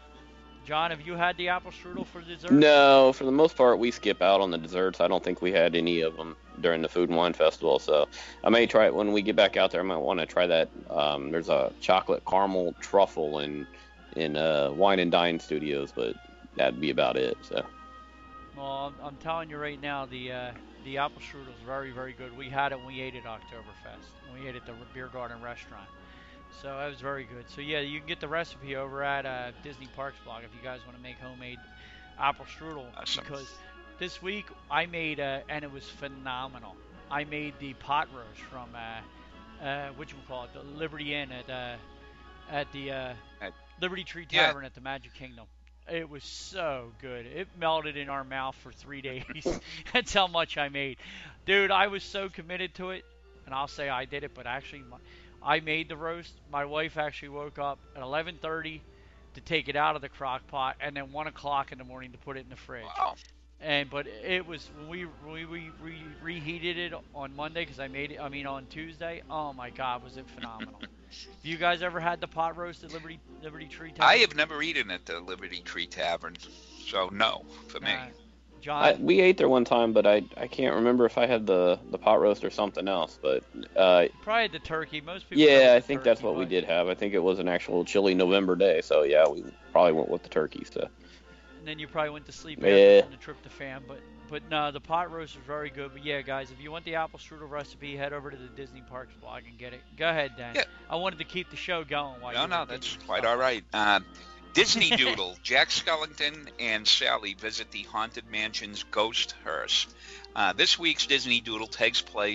Speaker 1: John, have you had the apple strudel for dessert?
Speaker 3: no, for the most part, we skip out on the desserts. I don't think we had any of them during the Food and Wine Festival. So I may try it when we get back out there. I might want to try that. Um, there's a chocolate caramel truffle in in uh, Wine and Dine Studios, but that'd be about it. So.
Speaker 1: Well, I'm, I'm telling you right now, the uh, the apple strudel is very, very good. We had it when we ate at Oktoberfest. We ate at the Beer Garden restaurant. So that was very good. So yeah, you can get the recipe over at uh, Disney Parks blog if you guys want to make homemade apple strudel.
Speaker 2: Awesome.
Speaker 1: Because this week I made, uh, and it was phenomenal. I made the pot roast from, uh, uh, what you call it, the Liberty Inn at uh, at the uh,
Speaker 2: At-
Speaker 1: Liberty Tree
Speaker 2: Yeah.
Speaker 1: Tavern at the Magic Kingdom. It was so good. It melted in our mouth for three days. That's how much I made. Dude, I was so committed to it, and I'll say I did it, but actually my, I made the roast. My wife actually woke up at eleven thirty to take it out of the crock pot, and then one o'clock in the morning to put it in the fridge.
Speaker 2: Wow.
Speaker 1: And but it was when we when we, we re, reheated it on Monday because I made it. I mean on Tuesday. Oh my God, was it phenomenal! Have you guys ever had the pot roast at Liberty Liberty Tree Tavern?
Speaker 2: I have never eaten at the Liberty Tree Tavern, so no for me.
Speaker 1: Uh, John,
Speaker 3: I, we ate there one time, but I I can't remember if I had the, the pot roast or something else. But uh,
Speaker 1: probably had the turkey. Most people.
Speaker 3: yeah,
Speaker 1: go
Speaker 3: I
Speaker 1: with the
Speaker 3: think that's
Speaker 1: turkey,
Speaker 3: what we
Speaker 1: but-
Speaker 3: did have. I think it was an actual chilly November day, so yeah, we probably went with the turkey. So
Speaker 1: And then you probably went to sleep
Speaker 3: Yeah.
Speaker 1: after on the tryptophan. But but no, the pot roast was very good. But yeah, guys, if you want the apple strudel recipe, head over to the Disney Parks blog and get it. Go ahead, Dan.
Speaker 2: Yeah.
Speaker 1: I wanted to keep the show going while
Speaker 2: No,
Speaker 1: you
Speaker 2: no,
Speaker 1: were
Speaker 2: that's
Speaker 1: getting
Speaker 2: quite
Speaker 1: stuff.
Speaker 2: all right. Uh, Disney Doodle. Jack Skellington and Sally visit the Haunted Mansion's ghost hearse. Uh, this week's Disney Doodle takes place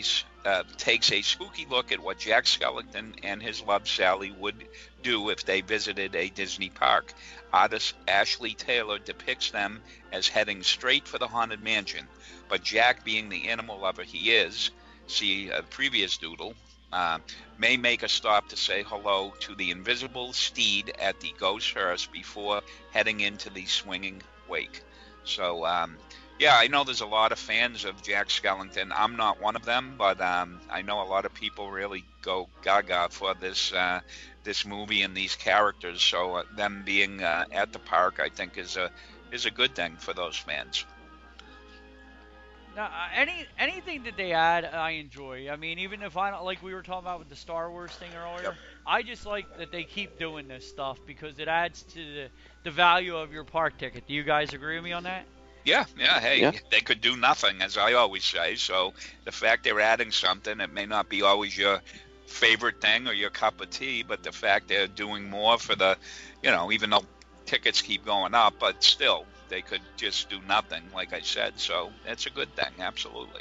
Speaker 2: uh, takes a spooky look at what Jack Skellington and his love Sally would do if they visited a Disney park. Artist Ashley Taylor depicts them as heading straight for the Haunted Mansion, but Jack, being the animal lover he is, see a previous doodle, uh, may make a stop to say hello to the invisible steed at the ghost hearse before heading into the swinging wake. So, um, yeah, I know there's a lot of fans of Jack Skellington. I'm not one of them, but um, I know a lot of people really go gaga for this uh, this movie and these characters. So uh, them being uh, at the park, I think, is a is a good thing for those fans.
Speaker 1: Now, uh, any anything that they add, I enjoy. I mean, even if I don't, like we were talking about with the Star Wars thing earlier,
Speaker 2: Yep.
Speaker 1: I just like that they keep doing this stuff because it adds to the, the value of your park ticket. Do you guys agree with me on that?
Speaker 2: Yeah, yeah, hey,
Speaker 3: Yeah.
Speaker 2: they could do nothing, as I always say. So the fact they're adding something, it may not be always your favorite thing or your cup of tea, but the fact they're doing more for the, you know, even though tickets keep going up, but still, they could just do nothing, like I said. So it's a good thing, absolutely.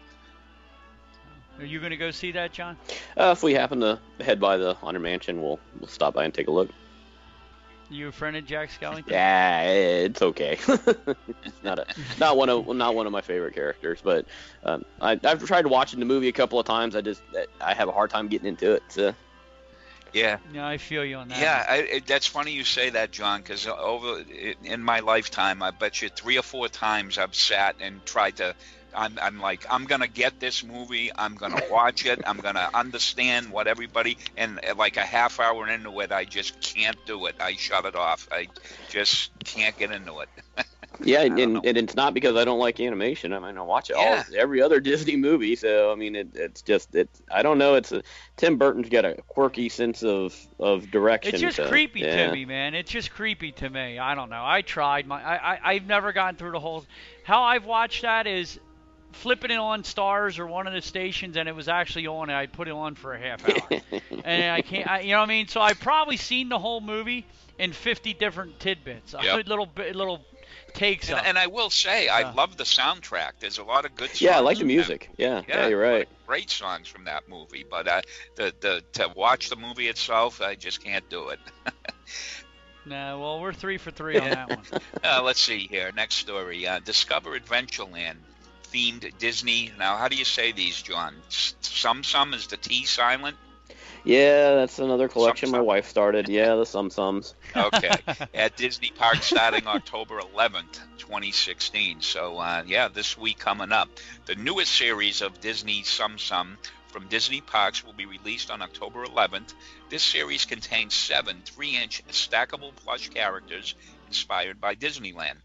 Speaker 1: Are you going to go see that, John?
Speaker 3: Uh, if we happen to head by the Haunted Mansion, we'll we'll stop by and take a look.
Speaker 1: You a friend of Jack Skellington?
Speaker 3: Yeah, it's okay. It's not a not one of not one of my favorite characters, but um, I, I've tried watching the movie a couple of times. I just I have a hard time getting into it. So.
Speaker 2: Yeah.
Speaker 1: Yeah, I feel you on that.
Speaker 2: Yeah, I, it, that's funny you say that, John, because over in my lifetime, I bet you three or four times I've sat and tried to. I'm, I'm like, I'm gonna get this movie. I'm gonna watch it. I'm gonna understand what everybody. And like a half hour into it, I just can't do it. I shut it off. I just can't get into it.
Speaker 3: Yeah, and, and, and it's not because I don't like animation. I mean, I watch it
Speaker 2: Yeah.
Speaker 3: all every other Disney movie. So I mean, it, it's just it's I don't know. It's a, Tim Burton's got a quirky sense of, of direction.
Speaker 1: It's just
Speaker 3: so,
Speaker 1: creepy
Speaker 3: yeah.
Speaker 1: to me, man. It's just creepy to me. I don't know. I tried. My I, I I've never gotten through the whole. How I've watched that is flipping it on Stars or one of the stations, and it was actually on. And I put it on for a half hour, and I can't. I, you know what I mean? So I've probably seen the whole movie in fifty different tidbits,
Speaker 2: Yep.
Speaker 1: little bit, little takes.
Speaker 2: And,
Speaker 1: of.
Speaker 2: and I will say, I
Speaker 1: Yeah.
Speaker 2: love the soundtrack. There's a lot of good songs.
Speaker 3: Yeah, I like the
Speaker 2: in
Speaker 3: music.
Speaker 2: that.
Speaker 3: Yeah,
Speaker 2: Yeah,
Speaker 3: yeah, you're right.
Speaker 2: Great songs from that movie, but uh, the the to watch the movie itself, I just can't do it.
Speaker 1: Nah, well, we're three for three on that one.
Speaker 2: Uh, let's see here. Next story. Uh, Discover Adventureland themed Disney. Now, how do you say these, John? Sum Sum, is the T silent?
Speaker 3: Yeah, that's another collection my
Speaker 2: Sum-Sum.
Speaker 3: wife started. Yeah, the Sum Sums.
Speaker 2: Okay. At Disney Park starting October eleventh, twenty sixteen. So, uh, yeah, this week coming up. The newest series of Disney Sum Sum from Disney Parks will be released on October eleventh. This series contains seven three-inch stackable plush characters inspired by Disneyland.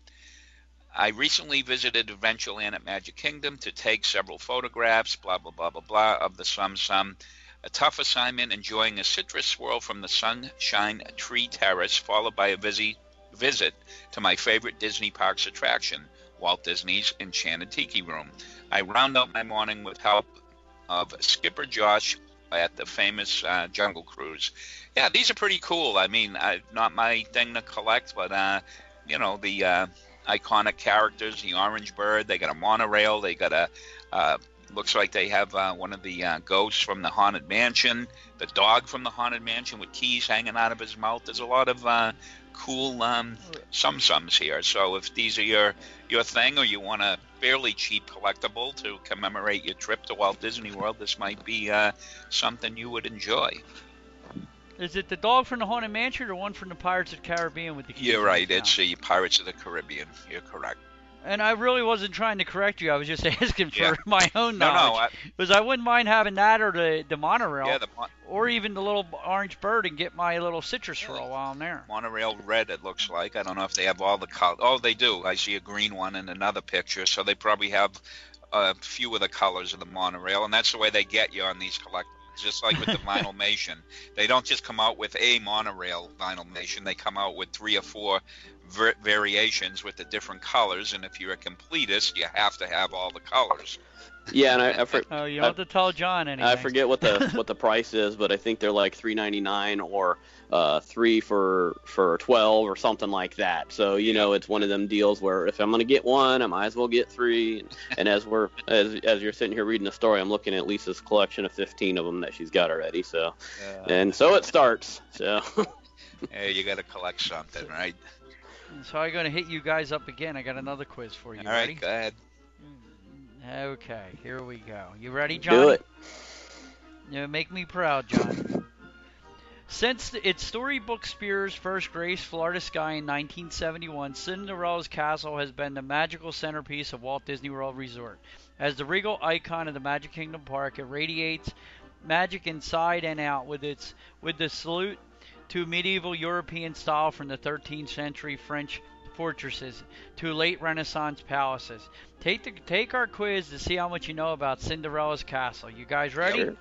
Speaker 2: I recently visited Adventureland at Magic Kingdom to take several photographs, blah, blah, blah, blah, blah, of the Sum Sum. A tough assignment, enjoying a citrus swirl from the Sunshine Tree Terrace, followed by a visi- visit to my favorite Disney Parks attraction, Walt Disney's Enchanted Tiki Room. I round out my morning with help of Skipper Josh at the famous uh, Jungle Cruise. Yeah, these are pretty cool. I mean, I, not my thing to collect, but, uh, you know, the uh, iconic characters, the orange bird, they got a monorail, they got a... Uh, looks like they have uh, one of the uh, ghosts from the Haunted Mansion, the dog from the Haunted Mansion with keys hanging out of his mouth. There's a lot of uh, cool um, sum-sums here. So if these are your, your thing, or you want a fairly cheap collectible to commemorate your trip to Walt Disney World, this might be uh, something you would enjoy.
Speaker 1: Is it the dog from the Haunted Mansion or one from the Pirates of the Caribbean with the keys?
Speaker 2: You're
Speaker 1: in
Speaker 2: right.
Speaker 1: his
Speaker 2: It's
Speaker 1: mouth?
Speaker 2: the Pirates of the Caribbean. You're correct.
Speaker 1: And I really wasn't trying to correct you. I was just asking for
Speaker 2: Yeah.
Speaker 1: my own
Speaker 2: No, no.
Speaker 1: knowledge.
Speaker 2: I,
Speaker 1: Because I wouldn't mind having that or the, the monorail,
Speaker 2: yeah, the mon-
Speaker 1: or even the little orange bird, and get my little citrus roll while I'm there.
Speaker 2: monorail red, it looks like. I don't know if they have all the colors. Oh, they do. I see a green one in another picture. So they probably have a few of the colors of the monorail, and that's the way they get you on these collectibles. Just like with the Vinylmation. They don't just come out with a monorail Vinylmation. They come out with three or four ver- variations with the different colors, and if you're a completist, you have to have all the colors.
Speaker 3: Yeah, and I, I, for,
Speaker 1: oh, you don't
Speaker 3: I,
Speaker 1: have to tell John anything.
Speaker 3: I forget what the what the price is, but I think they're like three ninety-nine or uh, three for for twelve or something like that. So you know, it's one of them deals where if I'm gonna get one, I might as well get three. And, and as we're as as you're sitting here reading the story, I'm looking at Lisa's collection of fifteen of them that she's got already. So,
Speaker 2: Yeah.
Speaker 3: and so it starts. So.
Speaker 2: Hey, you got to collect something, right?
Speaker 1: So I'm going to hit you guys up again. I got another quiz for you.
Speaker 2: All right,
Speaker 1: Ready?
Speaker 2: go ahead.
Speaker 1: Okay, here we go. You ready, John?
Speaker 3: Do it.
Speaker 1: You make me proud, John. Since its storybook Spears first graced Florida sky in nineteen seventy-one, Cinderella's Castle has been the magical centerpiece of Walt Disney World Resort. As the regal icon of the Magic Kingdom Park, it radiates magic inside and out with its with the salute to medieval European style from the thirteenth century French fortresses to late Renaissance palaces. Take the, take our quiz to see how much you know about Cinderella's Castle. You guys ready?
Speaker 3: Sure.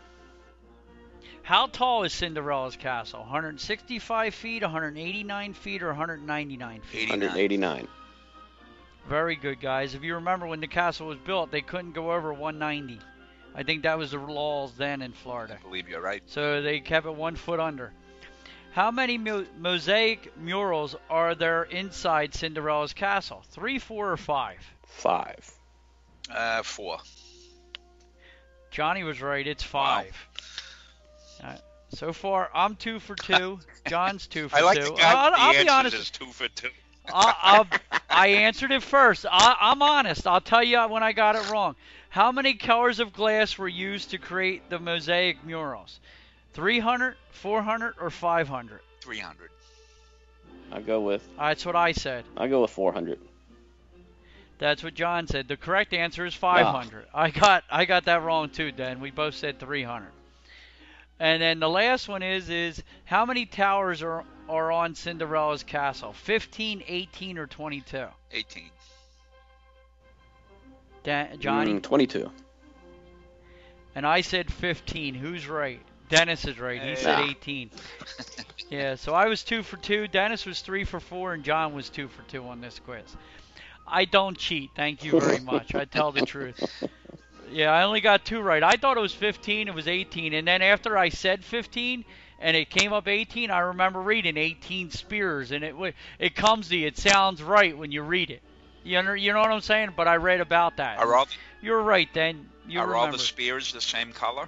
Speaker 1: How tall is Cinderella's Castle? one hundred sixty-five feet, one hundred eighty-nine feet, or one hundred ninety-nine feet?
Speaker 3: one hundred eighty-nine.
Speaker 1: Very good, guys. If you remember when the castle was built, they couldn't go over one ninety. I think that was the laws then in Florida.
Speaker 2: I believe you're right.
Speaker 1: So they kept it one foot under. How many mo- mosaic murals are there inside Cinderella's castle? Three, four, or five?
Speaker 3: Five.
Speaker 2: Uh, four.
Speaker 1: Johnny was right. It's five. Wow. Uh, so far, I'm two for two. John's two for
Speaker 2: I like
Speaker 1: two.
Speaker 2: the guy
Speaker 1: I'll,
Speaker 2: with the
Speaker 1: I'll be
Speaker 2: answers
Speaker 1: honest.
Speaker 2: is two for two.
Speaker 1: I, I'll, I answered it first. I, I'm honest. I'll tell you when I got it wrong. How many colors of glass were used to create the mosaic murals? three hundred, four hundred, or five hundred?
Speaker 2: three hundred.
Speaker 3: I'll go with.
Speaker 1: That's what I said.
Speaker 3: I'll go with four hundred.
Speaker 1: That's what John said. The correct answer is five hundred.
Speaker 3: Ah.
Speaker 1: I got I got that wrong too, Dan. We both said three hundred. And then the last one is is how many towers are are on Cinderella's castle? fifteen, eighteen, or twenty-two?
Speaker 2: eighteen.
Speaker 1: Dan, Johnny?
Speaker 3: Mm, twenty-two.
Speaker 1: And I said fifteen. Who's right? Dennis is right. He
Speaker 2: Hey.
Speaker 1: said
Speaker 3: Nah.
Speaker 1: eighteen. Yeah, so I was two for two. Dennis was three for four, and John was two for two on this quiz. I don't cheat. Thank you very much. I tell the truth. Yeah, I only got two right. I thought it was fifteen. It was eighteen. And then after I said fifteen and it came up eighteen, I remember reading eighteen spears. And it wa- it comes to you. It sounds right when you read it. You know, you know what I'm saying? But I read about that.
Speaker 2: Are all the,
Speaker 1: You're right, then. You
Speaker 2: are all
Speaker 1: remember.
Speaker 2: the spears the same color?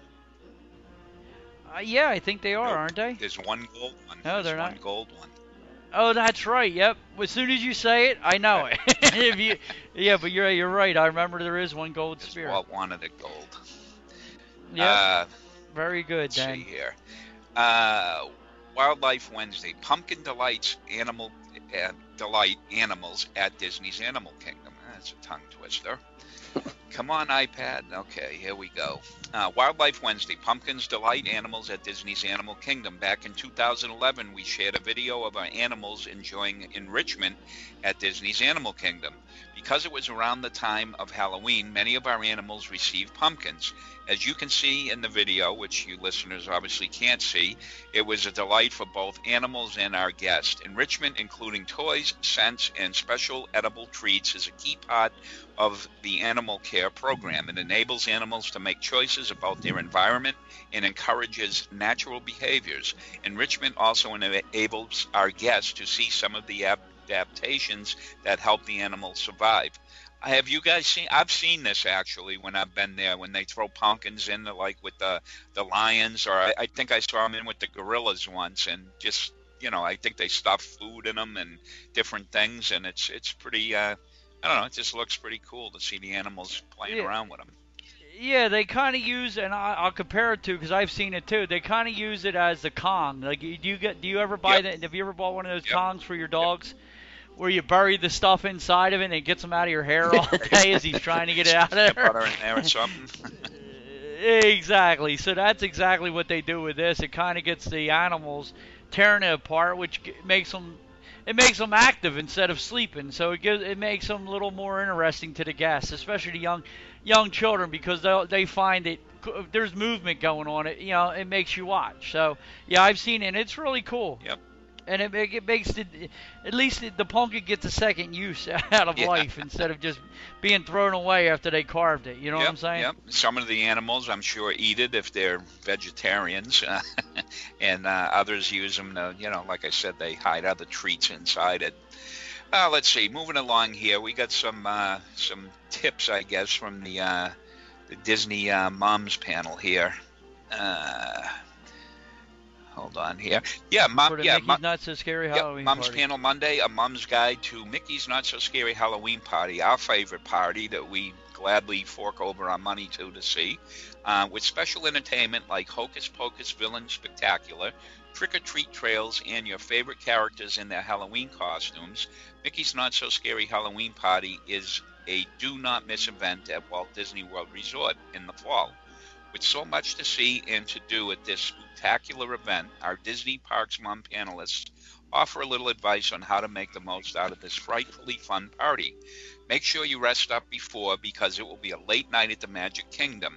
Speaker 1: Uh, yeah, I think they are,
Speaker 2: Nope.
Speaker 1: aren't they?
Speaker 2: There's one gold one.
Speaker 1: No,
Speaker 2: There's
Speaker 1: they're
Speaker 2: one
Speaker 1: not.
Speaker 2: gold one.
Speaker 1: Oh, that's right. Yep. As soon as you say it, I know it. if you, yeah, but you're you're right. I remember there is one gold
Speaker 2: Because
Speaker 1: spear.
Speaker 2: Walt wanted it gold.
Speaker 1: Yep.
Speaker 2: Uh,
Speaker 1: Very good,
Speaker 2: let's
Speaker 1: Dan.
Speaker 2: see here. Uh, Wildlife Wednesday. Pumpkin delights animal uh, delight animals at Disney's Animal Kingdom. That's a tongue twister. Come on, iPad. Okay, here we go. Uh, Wildlife Wednesday. Pumpkins delight animals at Disney's Animal Kingdom. Back in two thousand eleven, we shared a video of our animals enjoying enrichment at Disney's Animal Kingdom. Because it was around the time of Halloween, many of our animals received pumpkins. As you can see in the video, which you listeners obviously can't see, it was a delight for both animals and our guests. Enrichment, including toys, scents, and special edible treats, is a key part of the animal care program. It enables animals to make choices about their environment and encourages natural behaviors. Enrichment also enables our guests to see some of the adaptations that help the animals survive. Have you guys seen? I've seen this actually when I've been there. When they throw pumpkins in, like with the the lions, or I, I think I saw them in with the gorillas once, and just you know, I think they stuff food in them and different things, and it's it's pretty. Uh, I don't know. It just looks pretty cool to see the animals playing
Speaker 1: Yeah.
Speaker 2: around with them.
Speaker 1: Yeah, they kind of use, and I, I'll compare it to because I've seen it too. They kind of use it as the Kong. Like, do you get? Do you ever buy
Speaker 2: Yep.
Speaker 1: that? Have you ever bought one of those
Speaker 2: Yep.
Speaker 1: Kongs for your dogs? Where you bury the stuff inside of it and it gets him out of your hair all day as he's trying to get it out of
Speaker 2: Peanut
Speaker 1: there.
Speaker 2: butter in there or something.
Speaker 1: Exactly. So that's exactly what they do with this. It kind of gets the animals tearing it apart, which g- makes them it makes them active instead of sleeping. So it gives it makes them a little more interesting to the guests, especially the young young children, because they they find that c- if there's movement going on. It you know it makes you watch. So yeah, I've seen it. And it's really cool.
Speaker 2: Yep.
Speaker 1: And it, it makes it, at least the pumpkin gets a second use out of
Speaker 2: Yeah.
Speaker 1: life instead of just being thrown away after they carved it. You know
Speaker 2: yep,
Speaker 1: what I'm saying?
Speaker 2: Yep. Some of the animals, I'm sure, eat it if they're vegetarians, uh, and uh, others use them to, you know, like I said, they hide other treats inside it. Uh, let's see. Moving along here, we got some uh, some tips, I guess, from the uh, the Disney uh, Moms panel here. Uh, hold on here. Yeah, mom.
Speaker 1: For the
Speaker 2: Yeah,
Speaker 1: Mickey's
Speaker 2: Mo-
Speaker 1: Not So Scary
Speaker 2: Yep,
Speaker 1: Halloween
Speaker 2: Mom's
Speaker 1: Party.
Speaker 2: Panel Monday, a mom's guide to Mickey's Not So Scary Halloween Party, our favorite party that we gladly fork over our money to to see, uh, with special entertainment like Hocus Pocus Villain Spectacular, trick-or-treat trails, and your favorite characters in their Halloween costumes. Mickey's Not So Scary Halloween Party is a do-not-miss event at Walt Disney World Resort in the fall. With so much to see and to do at this spectacular event, our Disney Parks Mom panelists offer a little advice on how to make the most out of this frightfully fun party. Make sure you rest up before, because it will be a late night at the Magic Kingdom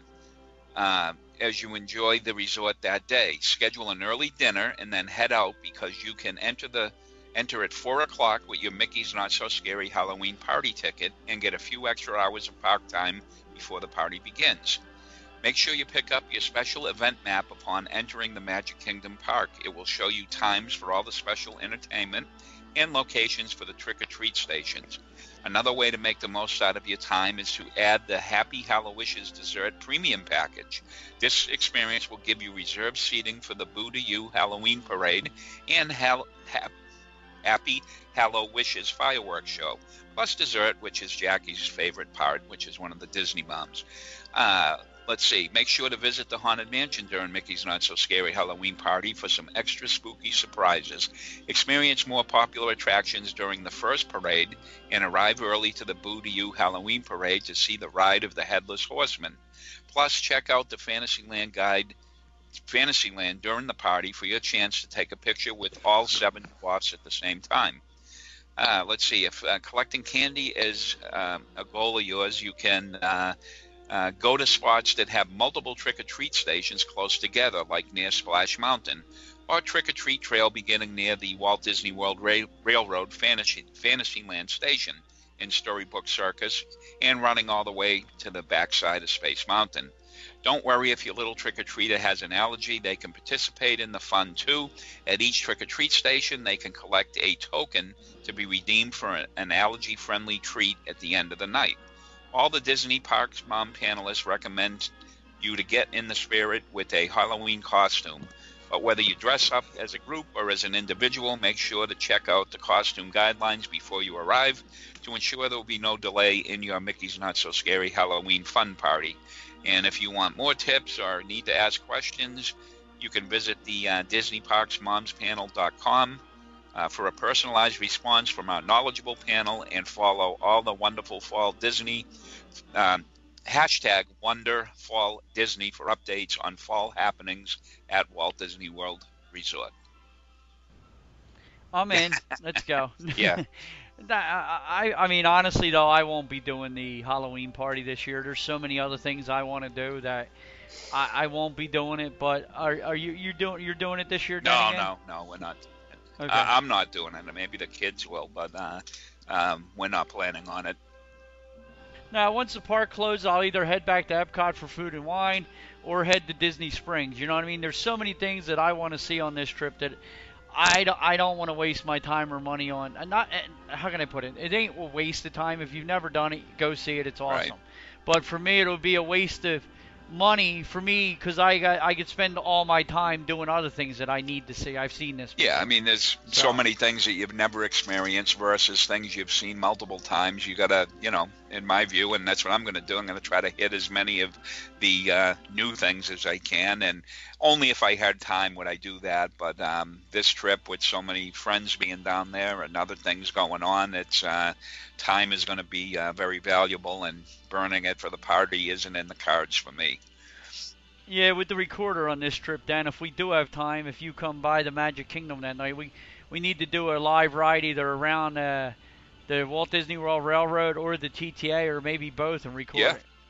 Speaker 2: uh, as you enjoy the resort that day. Schedule an early dinner and then head out, because you can enter the enter at four o'clock with your Mickey's Not So Scary Halloween Party ticket and get a few extra hours of park time before the party begins. Make sure you pick up your special event map upon entering the Magic Kingdom Park. It will show you times for all the special entertainment and locations for the trick-or-treat stations. Another way to make the most out of your time is to add the Happy Hallowishes dessert premium package. This experience will give you reserved seating for the Boo to You Halloween Parade and Hal- ha- Happy Hallowishes fireworks show, plus dessert, which is Jackie's favorite part, which is one of the Disney moms. Uh, Let's see. Make sure to visit the Haunted Mansion during Mickey's Not So Scary Halloween Party for some extra spooky surprises. Experience more popular attractions during the first parade and arrive early to the Boo to You Halloween Parade to see the ride of the Headless Horseman. Plus, check out the Fantasyland guide, Fantasyland during the party for your chance to take a picture with all seven dwarfs at the same time. Uh, let's see. If uh, collecting candy is um, a goal of yours, you can Uh, Uh, go to spots that have multiple trick-or-treat stations close together, like near Splash Mountain, or trick-or-treat trail beginning near the Walt Disney World Ra- Railroad Fantasy- Fantasyland Station in Storybook Circus, and running all the way to the backside of Space Mountain. Don't worry if your little trick-or-treater has an allergy. They can participate in the fun, too. At each trick-or-treat station, they can collect a token to be redeemed for an, an allergy-friendly treat at the end of the night. All the Disney Parks Mom panelists recommend you to get in the spirit with a Halloween costume. But whether you dress up as a group or as an individual, make sure to check out the costume guidelines before you arrive to ensure there will be no delay in your Mickey's Not So Scary Halloween fun party. And if you want more tips or need to ask questions, you can visit the uh, Disney Parks Moms Panel dot com. Uh, for a personalized response from our knowledgeable panel, and follow all the wonderful Fall Disney, um, hashtag Wonder Fall Disney for updates on fall happenings at Walt Disney World Resort.
Speaker 1: I'm in. Let's go.
Speaker 2: Yeah.
Speaker 1: I, I, I mean, honestly, though, I won't be doing the Halloween party this year. There's so many other things I want to do that I, I won't be doing it. But are, are you you're doing you're doing it this year?
Speaker 2: No,
Speaker 1: Danny,
Speaker 2: no, no, we're not.
Speaker 1: Okay.
Speaker 2: I, I'm not doing it. Maybe the kids will, but uh, um, we're not planning on it.
Speaker 1: Now, once the park closes, I'll either head back to Epcot for food and wine or head to Disney Springs. You know what I mean? There's so many things that I want to see on this trip that I don't, I don't want to waste my time or money on. Not how can I put it? It ain't a waste of time. If you've never done it, go see it. It's awesome.
Speaker 2: Right.
Speaker 1: But for me, it'll be a waste of money for me because I got I could spend all my time doing other things that I need to see. I've seen this before.
Speaker 2: Yeah, I mean, there's so, so many things that you've never experienced versus things you've seen multiple times. You got to, you know, in my view, and that's what I'm going to do. I'm going to try to hit as many of the uh, new things as I can, and only if I had time would I do that. But um, this trip, with so many friends being down there and other things going on, it's uh, time is going to be uh, very valuable, and burning it for the party isn't in the cards for me.
Speaker 1: Yeah, with the recorder on this trip, Dan, if we do have time, if you come by the Magic Kingdom that night, we, we need to do a live ride either around uh, the Walt Disney World Railroad or the T T A, or maybe both, and record
Speaker 2: Yeah.
Speaker 1: it.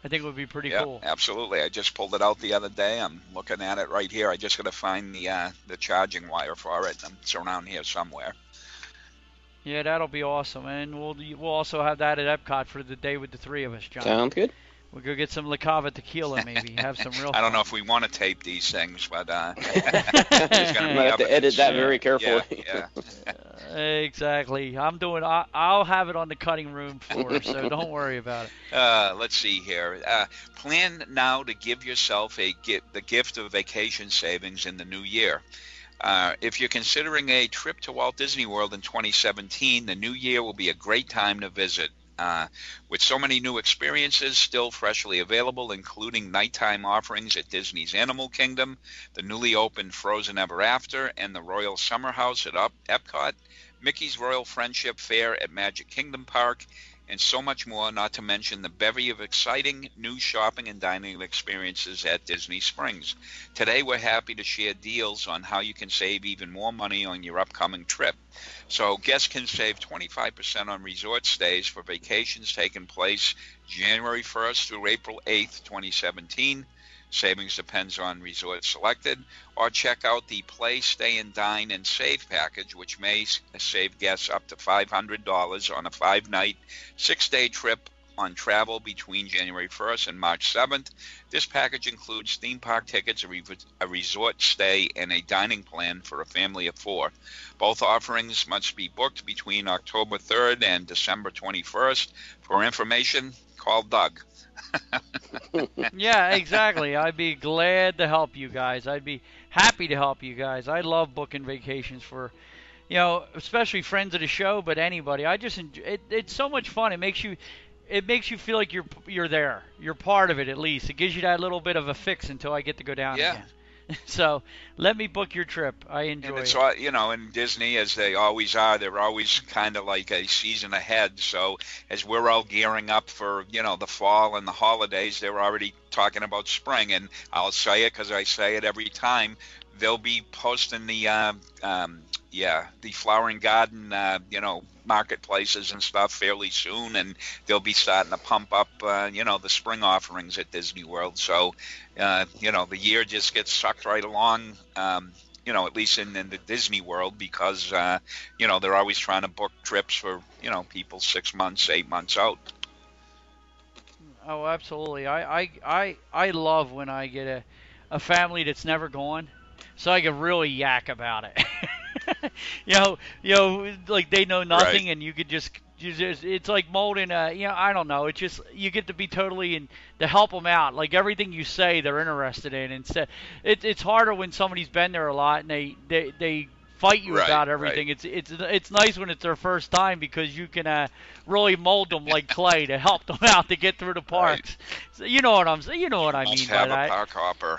Speaker 1: I think it would be pretty
Speaker 2: yeah,
Speaker 1: cool.
Speaker 2: Absolutely. I just pulled it out the other day. I'm looking at it right here. I just got to find the uh, the charging wire for it. It's around here somewhere.
Speaker 1: Yeah, that'll be awesome, and we'll we'll also have that at Epcot for the day with the three of us, John.
Speaker 3: Sounds good.
Speaker 1: We'll go get some La Cava tequila, maybe have some real.
Speaker 2: I don't
Speaker 1: fun.
Speaker 2: know if we want to tape these things, but uh,
Speaker 3: there's going to be have to edit that very carefully.
Speaker 2: Yeah, yeah.
Speaker 1: uh, exactly. I'm doing. I, I'll have it on the cutting room floor, so don't worry about it.
Speaker 2: Uh, let's see here. Uh, plan now to give yourself a gift, the gift of vacation savings in the new year. Uh, if you're considering a trip to Walt Disney World in twenty seventeen, the new year will be a great time to visit. Uh, with so many new experiences still freshly available, including nighttime offerings at Disney's Animal Kingdom, the newly opened Frozen Ever After, and the Royal Summer House at Up- Epcot, Mickey's Royal Friendship Fair at Magic Kingdom Park, and so much more, not to mention the bevy of exciting new shopping and dining experiences at Disney Springs. Today, we're happy to share deals on how you can save even more money on your upcoming trip. So guests can save twenty-five percent on resort stays for vacations taking place January first through April eighth, twenty seventeen. Savings depends on resort selected. Or check out the Play, Stay, and Dine and Save package, which may save guests up to five hundred dollars on a five-night, six-day trip on travel between January first and March seventh. This package includes theme park tickets, a, re- a resort stay, and a dining plan for a family of four. Both offerings must be booked between October third and December twenty-first. For information, call Doug.
Speaker 1: Yeah, exactly. I'd be glad to help you guys. I'd be happy to help you guys. I love booking vacations for, you know, especially friends of the show, but anybody. I just enjoy it. It's so much fun. It makes you, it makes you feel like you're you're there. You're part of it at least. It gives you that little bit of a fix until I get to go down
Speaker 2: Yeah.
Speaker 1: again. So let me book your trip. I enjoy
Speaker 2: And it's
Speaker 1: it.
Speaker 2: all, you know, in Disney, as they always are, they're always kind of like a season ahead. So as we're all gearing up for, you know, the fall and the holidays, they're already talking about spring. And I'll say it because I say it every time. They'll be posting the, uh, um, yeah, the Flower and Garden, uh, you know, marketplaces and stuff fairly soon, and they'll be starting to pump up, uh, you know, the spring offerings at Disney World. So, uh, you know, the year just gets sucked right along, um, you know, at least in, in the Disney World, because, uh, you know, they're always trying to book trips for, you know, people six months, eight months out.
Speaker 1: Oh, absolutely. I, I, I, I love when I get a, a family that's never gone, so I can really yak about it. you know, you know, like they know nothing,
Speaker 2: Right.
Speaker 1: and you could just, you just, it's like molding a, you know, I don't know. It's just you get to be totally and to help them out. Like everything you say, they're interested in. Instead, it, it's harder when somebody's been there a lot and they, they, they fight you
Speaker 2: Right,
Speaker 1: about everything.
Speaker 2: right.
Speaker 1: It's, it's, it's nice when it's their first time because you can uh, really mold them like clay to help them out to get through the parks. So you know what I'm saying? You know what I
Speaker 2: Must
Speaker 1: mean by
Speaker 2: have a
Speaker 1: that.
Speaker 2: park hopper.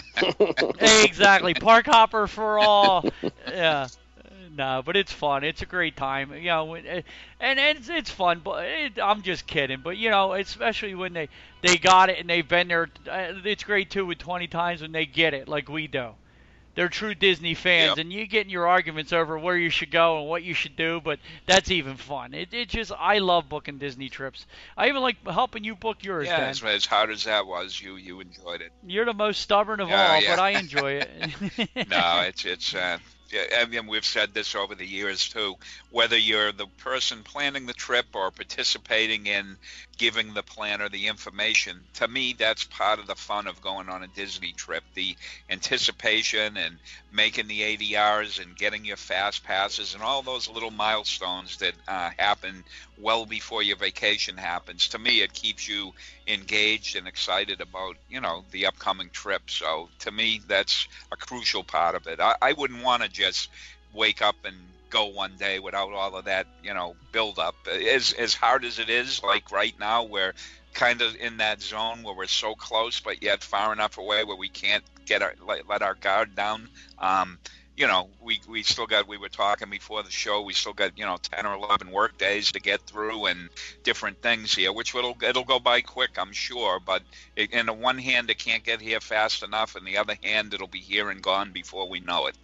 Speaker 1: Exactly, park hopper for all. Yeah, no, but it's fun. It's a great time, you know, when- and and it's it's fun. But it, I'm just kidding. But you know, especially when they they got it and they've been there. uh, It's great too with twenty times when they get it, like we do. They're true Disney fans,
Speaker 2: Yep.
Speaker 1: and you get in your arguments over where you should go and what you should do, but that's even fun. It, it just, I love booking Disney trips. I even like helping you book yours,
Speaker 2: Yeah,
Speaker 1: Dan.
Speaker 2: as, as hard as that was, you you enjoyed it.
Speaker 1: You're the most stubborn of
Speaker 2: Yeah,
Speaker 1: all,
Speaker 2: yeah.
Speaker 1: but I enjoy it.
Speaker 2: No, it's it's. Uh, yeah, I mean, we've said this over the years too. Whether you're the person planning the trip or participating in giving the planner the information, to me, that's part of the fun of going on a Disney trip. The anticipation and making the A D Rs and getting your fast passes and all those little milestones that uh, happen well before your vacation happens. To me, it keeps you engaged and excited about, you know, the upcoming trip. So to me, that's a crucial part of it. I, I wouldn't want to just wake up and go one day without all of that, you know, build up. As as hard as it is, like right now, we're kind of in that zone where we're so close, but yet far enough away where we can't get our let, let our guard down. Um, you know, we we still got. We were talking before the show. We still got, you know, ten or eleven work days to get through and different things here, which will it'll go by quick, I'm sure. But it, in the one hand, it can't get here fast enough, and the other hand, it'll be here and gone before we know it.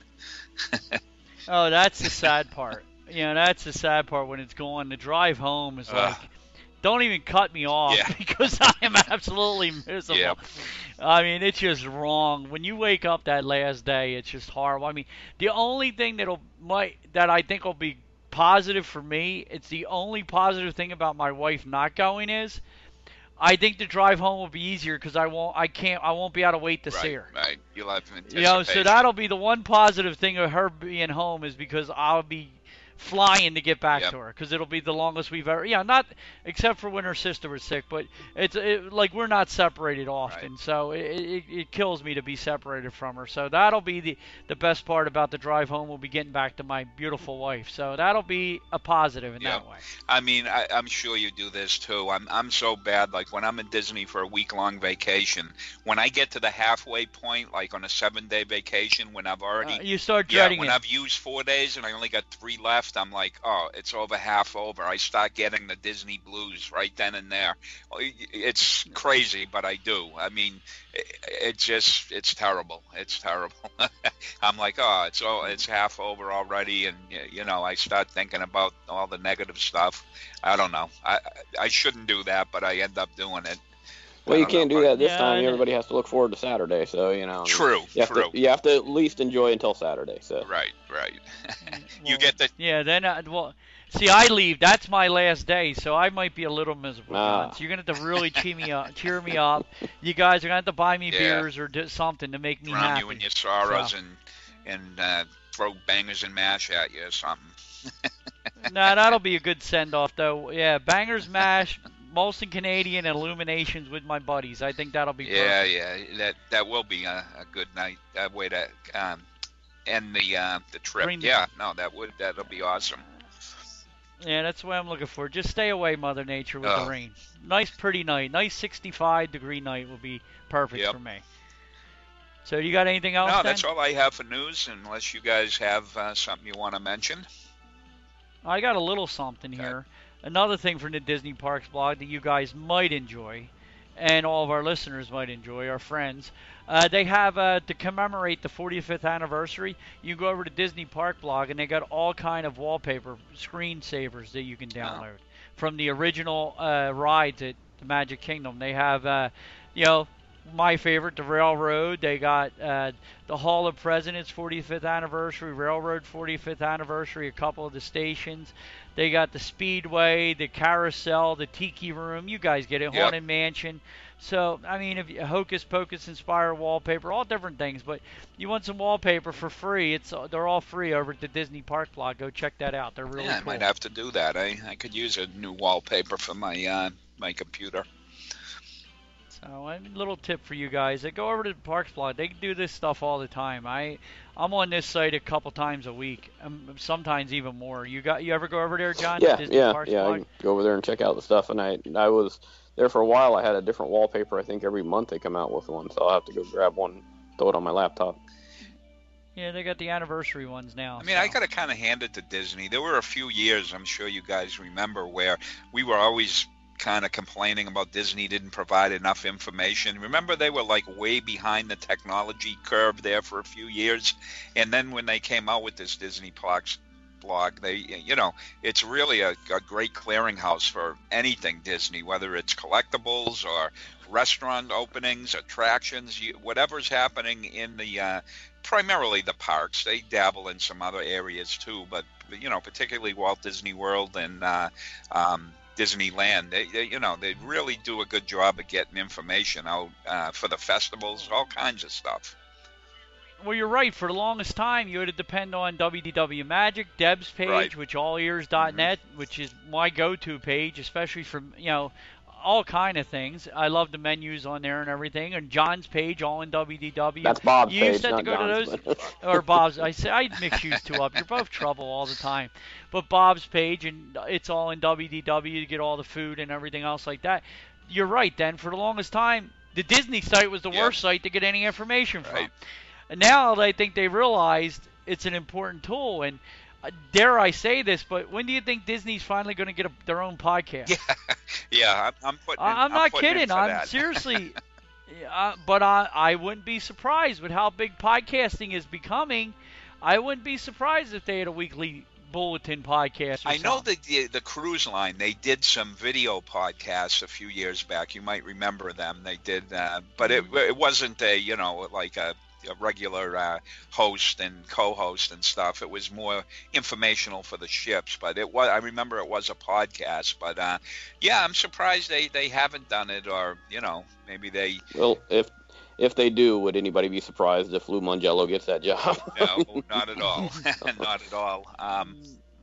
Speaker 1: Oh, that's the sad part. You know, that's the sad part when it's going. The drive home is
Speaker 2: Ugh.
Speaker 1: like, don't even cut me off
Speaker 2: Yeah.
Speaker 1: because I am absolutely miserable.
Speaker 2: Yeah.
Speaker 1: I mean, it's just wrong. When you wake up that last day, it's just horrible. I mean, the only thing that'll might that I think will be positive for me, it's the only positive thing about my wife not going is I think the drive home will be easier because I won't, I can't, I won't be able to wait to
Speaker 2: right,
Speaker 1: see her.
Speaker 2: Right. You'll have anticipation.
Speaker 1: You know, so that'll be the one positive thing of her being home is because I'll be flying to get back
Speaker 2: Yep.
Speaker 1: to her because it'll be the longest we've ever. Yeah, not except for when her sister was sick, but it's it, like we're not separated often,
Speaker 2: Right.
Speaker 1: so it, it it kills me to be separated from her. So that'll be the the best part about the drive home. We'll be getting back to my beautiful wife. So that'll be a positive in
Speaker 2: Yep.
Speaker 1: that way.
Speaker 2: I mean, I, I'm sure you do this too. I'm I'm so bad. Like when I'm in Disney for a week long vacation, when I get to the halfway point, like on a seven day vacation, when I've already
Speaker 1: Uh, you start
Speaker 2: yeah,
Speaker 1: dreading
Speaker 2: when
Speaker 1: it.
Speaker 2: I've used four days and I only got three left, I'm like, oh, it's over half over. I start getting the Disney blues right then and there. It's crazy, but I do. I mean, it, it just, it's terrible. It's terrible. I'm like, oh, it's oh, it's half over already, and you know, I start thinking about all the negative stuff. I don't know. I I shouldn't do that, but I end up doing it.
Speaker 3: Well,
Speaker 2: I
Speaker 3: you
Speaker 2: don't
Speaker 3: can't
Speaker 2: know,
Speaker 3: do
Speaker 2: but-
Speaker 3: that this
Speaker 1: Yeah,
Speaker 3: time.
Speaker 1: I know.
Speaker 3: Everybody has to look forward to Saturday, so you know.
Speaker 2: True,
Speaker 3: You have,
Speaker 2: true.
Speaker 3: to, you have to at least enjoy until Saturday. So.
Speaker 2: Right, right. you
Speaker 1: Well,
Speaker 2: get the
Speaker 1: Yeah, then I, well, see, I leave. That's my last day, so I might be a little miserable. John.
Speaker 3: Ah.
Speaker 1: So you're gonna have to really cheer me up. Cheer me up. You guys are gonna have to buy me
Speaker 2: Yeah.
Speaker 1: beers or do something to make me
Speaker 2: drown
Speaker 1: happy.
Speaker 2: you in your sorrows
Speaker 1: So.
Speaker 2: and and uh, throw bangers and mash at you or something.
Speaker 1: Nah, that'll be a good send off though. Yeah, Bangers Mash, Molson Canadian, and Illuminations with my buddies. I think that'll be
Speaker 2: Yeah,
Speaker 1: perfect.
Speaker 2: yeah, that that will be a, a good night. That way to um, end the uh, the trip.
Speaker 1: Bring the-
Speaker 2: yeah, no, that would that'll be awesome.
Speaker 1: Yeah, that's what I'm looking for. Just stay away, Mother Nature, with
Speaker 2: Oh.
Speaker 1: the rain. Nice, pretty night. Nice sixty-five degree night will be perfect
Speaker 2: Yep.
Speaker 1: for me. So, you got anything else?
Speaker 2: No,
Speaker 1: then?
Speaker 2: that's all I have for news. Unless you guys have uh, something you want to mention.
Speaker 1: I got a little something
Speaker 2: Okay.
Speaker 1: here. Another thing from the Disney Parks blog that you guys might enjoy, and all of our listeners might enjoy, our friends. Uh, they have uh, to commemorate the forty-fifth anniversary. You go over to Disney Park blog, and they got all kind of wallpaper screensavers that you can download from the original uh, rides at the Magic Kingdom. They have, uh, you know, my favorite, the Railroad. They got uh, the Hall of Presidents forty-fifth anniversary, Railroad forty-fifth anniversary, a couple of the stations. They got the Speedway, the Carousel, the Tiki Room. You guys get it,
Speaker 2: Yep.
Speaker 1: Haunted Mansion. So, I mean, if you, Hocus Pocus inspired wallpaper, all different things. But you want some wallpaper for free? It's they're all free over at the Disney Park blog. Go check that out. They're really
Speaker 2: yeah, I
Speaker 1: cool.
Speaker 2: might have to do that. I, I could use a new wallpaper for my uh, my computer.
Speaker 1: So, a little tip for you guys: they go over to the Parks blog. They do this stuff all the time. I, I'm on this site a couple times a week, um, sometimes even more. You got you ever go over there, John?
Speaker 3: Yeah,
Speaker 1: Disney
Speaker 3: yeah,
Speaker 1: Parks
Speaker 3: yeah. I
Speaker 1: blog?
Speaker 3: can go over there and check out the stuff. And I, I was there for a while. I had a different wallpaper. I think every month they come out with one, so I'll have to go grab one, throw it on my laptop.
Speaker 1: Yeah, they got the anniversary ones now.
Speaker 2: I mean,
Speaker 1: so.
Speaker 2: I got to kind of hand it to Disney. There were a few years, I'm sure you guys remember, where we were always kind of complaining about Disney didn't provide enough information. Remember, they were like way behind the technology curve there for a few years, and then when they came out with this Disney Parks blog, they, you know, it's really a, a great clearinghouse for anything Disney, whether it's collectibles or restaurant openings, attractions, you, whatever's happening in the uh, primarily the parks. They dabble in some other areas too, but you know, particularly Walt Disney World and uh, um, Disneyland. They, they, you know, they really do a good job of getting information out uh, for the festivals, all kinds of stuff.
Speaker 1: Well, you're right. For the longest time, you had to depend on W D W Magic, Deb's page,
Speaker 2: Right.
Speaker 1: which all ears dot net, which is my go-to page, especially for, you know, all kind of things. I love the menus on there and everything. And John's page, all in W D W.
Speaker 3: That's Bob's
Speaker 1: you
Speaker 3: page,
Speaker 1: used to have
Speaker 3: not
Speaker 1: to go
Speaker 3: John's.
Speaker 1: to those,
Speaker 3: but-
Speaker 1: or Bob's. I say I mix you two up. You're both trouble all the time. But Bob's page, and it's all in W D W to get all the food and everything else like that. You're right. Then for the longest time, the Disney site was the
Speaker 2: Yeah.
Speaker 1: worst site to get any information from.
Speaker 2: Right.
Speaker 1: And now I think they realized it's an important tool. And uh, dare I say this, but when do you think Disney's finally going to get a, their own podcast?
Speaker 2: Yeah, yeah, I'm, I'm putting. in-
Speaker 1: I, I'm not
Speaker 2: putting in
Speaker 1: kidding.
Speaker 2: for
Speaker 1: I'm
Speaker 2: that.
Speaker 1: seriously. Uh, but I, I wouldn't be surprised with how big podcasting is becoming. I wouldn't be surprised if they had a weekly bulletin podcast. Or
Speaker 2: I know
Speaker 1: something.
Speaker 2: the, the the cruise line. They did some video podcasts a few years back. You might remember them. They did, uh, but it it wasn't a you know like a, a regular uh, host and co-host and stuff. It was more informational for the ships. But it was. I remember it was a podcast. But uh, yeah, I'm surprised they, they haven't done it, or you know maybe they.
Speaker 3: Well, if if they do, would anybody be surprised if Lou Mongello gets that job?
Speaker 2: No, not at all. Not at all. Um,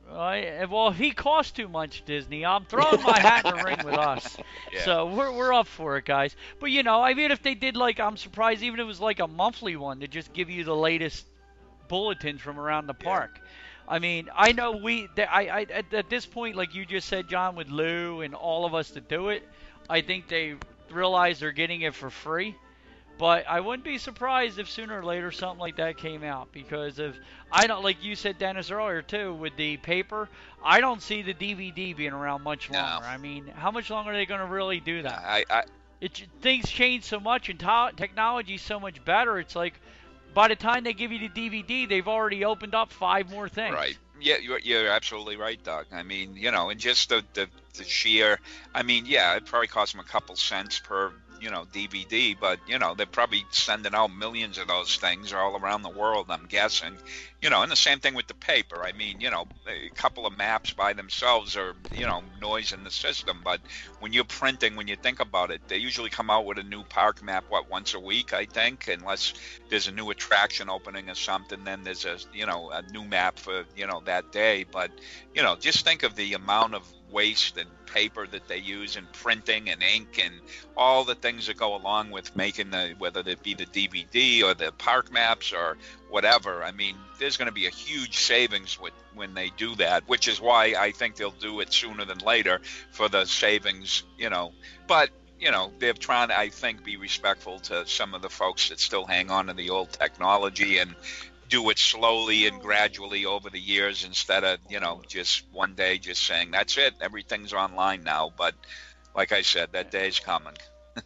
Speaker 1: I, well, if he costs too much, Disney, I'm throwing my hat in the ring with us.
Speaker 2: Yeah.
Speaker 1: So we're we're up for it, guys. But you know, I mean, if they did like, I'm surprised even if it was like a monthly one to just give you the latest bulletins from around the park. Yeah. I mean, I know we, I, I at, at this point, like you just said, John, with Lou and all of us that do it, I think they realize they're getting it for free. But I wouldn't be surprised if sooner or later something like that came out, because of I don't like you said, Dennis, earlier too, with the paper. I don't see the D V D being around much longer.
Speaker 2: No.
Speaker 1: I mean, how much longer are they going to really do that?
Speaker 2: I, I
Speaker 1: it things change so much and to- technology's so much better. It's like by the time they give you the D V D, they've already opened up five more things.
Speaker 2: Right. Yeah, you're, you're absolutely right, Doug. I mean, you know, and just the, the, the sheer, I mean, yeah, it probably costs them a couple cents per, you know, D V D, but, you know, they're probably sending out millions of those things all around the world, I'm guessing. You know, and the same thing with the paper. I mean, you know, a couple of maps by themselves are, you know, noise in the system, but when you're printing, when you think about it, they usually come out with a new park map, what, once a week, I think, unless there's a new attraction opening or something, then there's a, you know, a new map for, you know, that day. But, you know, just think of the amount of waste and paper that they use in printing and ink and all the things that go along with making the, whether it be the D V D or the park maps or whatever. I mean, there's going to be a huge savings with, when they do that, which is why I think they'll do it sooner than later for the savings, you know. But, you know, they're trying to, I think, be respectful to some of the folks that still hang on to the old technology and do it slowly and gradually over the years instead of, you know, just one day just saying, that's it, everything's online now. But like I said, that day's coming.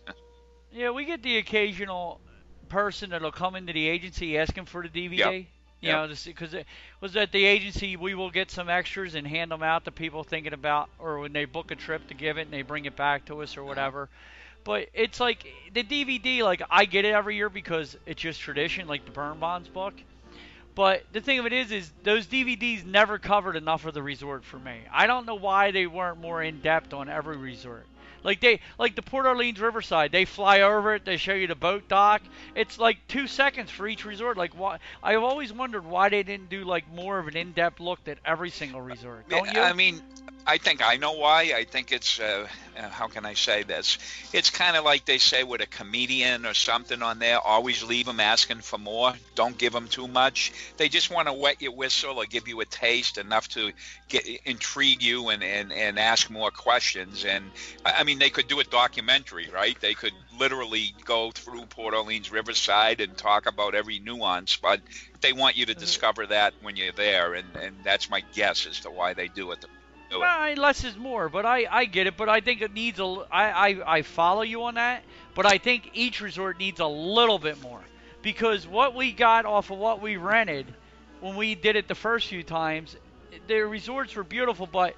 Speaker 1: Yeah, we get the occasional person that'll come into the agency asking for the D V D.
Speaker 2: Yep.
Speaker 1: You
Speaker 2: Yep.
Speaker 1: know, because it was at the agency, we will get some extras and hand them out to people thinking about, or when they book a trip to give it and they bring it back to us or whatever. But it's like the D V D, like I get it every year because it's just tradition, like the Burn Bonds book. But the thing of it is, is those D V Ds never covered enough of the resort for me. I don't know why they weren't more in depth on every resort. Like they, like the Port Orleans Riverside, they fly over it, they show you the boat dock. It's like two seconds for each resort. Like why? I've always wondered why they didn't do like more of an in-depth look at every single resort. Don't you?
Speaker 2: I mean, I think I know why. I think it's, uh, uh, how can I say this? It's kind of like they say with a comedian or something on there, always leave them asking for more. Don't give them too much. They just want to wet your whistle or give you a taste enough to get intrigue you and, and, and ask more questions. And, I mean, they could do a documentary, right? They could literally go through Port Orleans Riverside and talk about every nuance, but they want you to discover that when you're there, and, and that's my guess as to why they do it. Do it.
Speaker 1: Well, less is more, but I, I get it. But I think it needs a. I, I, I follow you on that, but I think each resort needs a little bit more, because what we got off of what we rented when we did it the first few times, the resorts were beautiful, but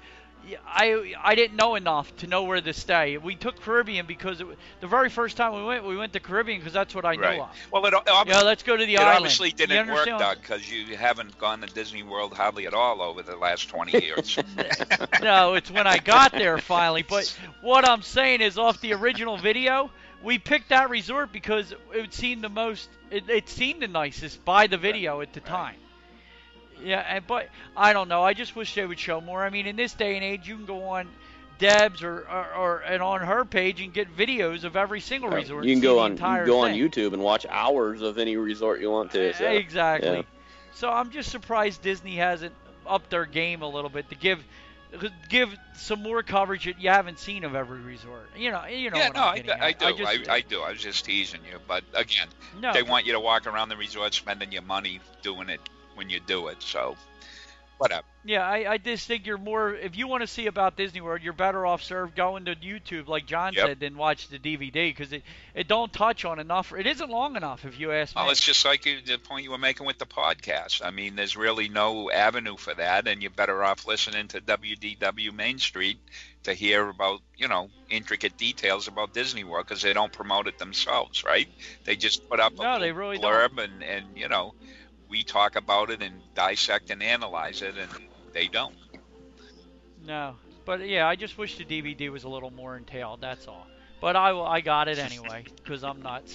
Speaker 1: I I didn't know enough to know where to stay. We took Caribbean because it, the very first time we went, we went to Caribbean because that's what I
Speaker 2: right.
Speaker 1: knew of.
Speaker 2: Well, it, obviously,
Speaker 1: yeah, let's go to the
Speaker 2: it
Speaker 1: island.
Speaker 2: obviously didn't work, Doug, because you haven't gone to Disney World hardly at all over the last twenty years.
Speaker 1: No, it's when I got there finally. But what I'm saying is, off the original video, we picked that resort because it seemed the most, it, it seemed the nicest by the video at the
Speaker 2: right.
Speaker 1: time. Yeah, and but I don't know. I just wish they would show more. I mean, in this day and age, you can go on Deb's or, or, or and on her page and get videos of every single
Speaker 3: Right.
Speaker 1: resort.
Speaker 3: You can
Speaker 1: see
Speaker 3: go
Speaker 1: the
Speaker 3: on
Speaker 1: entire
Speaker 3: you can go
Speaker 1: thing.
Speaker 3: on YouTube and watch hours of any resort you want to. So,
Speaker 1: exactly.
Speaker 3: yeah.
Speaker 1: So I'm just surprised Disney hasn't upped their game a little bit to give give some more coverage that you haven't seen of every resort. You know, you know.
Speaker 2: Yeah,
Speaker 1: what
Speaker 2: no,
Speaker 1: I'm
Speaker 2: I,
Speaker 1: getting
Speaker 2: I
Speaker 1: at.
Speaker 2: do.
Speaker 1: I, just,
Speaker 2: I, I do. I was just teasing you, but again,
Speaker 1: no,
Speaker 2: they
Speaker 1: but-
Speaker 2: want you to walk around the resort spending your money doing it when you do it. So, whatever.
Speaker 1: Yeah, I, I just think you're more, if you want to see about Disney World, you're better off served going to YouTube, like John
Speaker 2: Yep.
Speaker 1: said, than watch the D V D, because it, it don't touch on enough. It isn't long enough, if you ask me.
Speaker 2: Well, it's just like you, the point you were making with the podcast. I mean, there's really no avenue for that, and you're better off listening to W D W Main Street to hear about, you know, intricate details about Disney World, because they don't promote it themselves, right? They just put up a
Speaker 1: No, they
Speaker 2: little
Speaker 1: really
Speaker 2: blurb, and, and, you know, we talk about it and dissect and analyze it, and they don't.
Speaker 1: No, but yeah, I just wish the D V D was a little more entailed, that's all. But I, I got it anyway, because I'm nuts.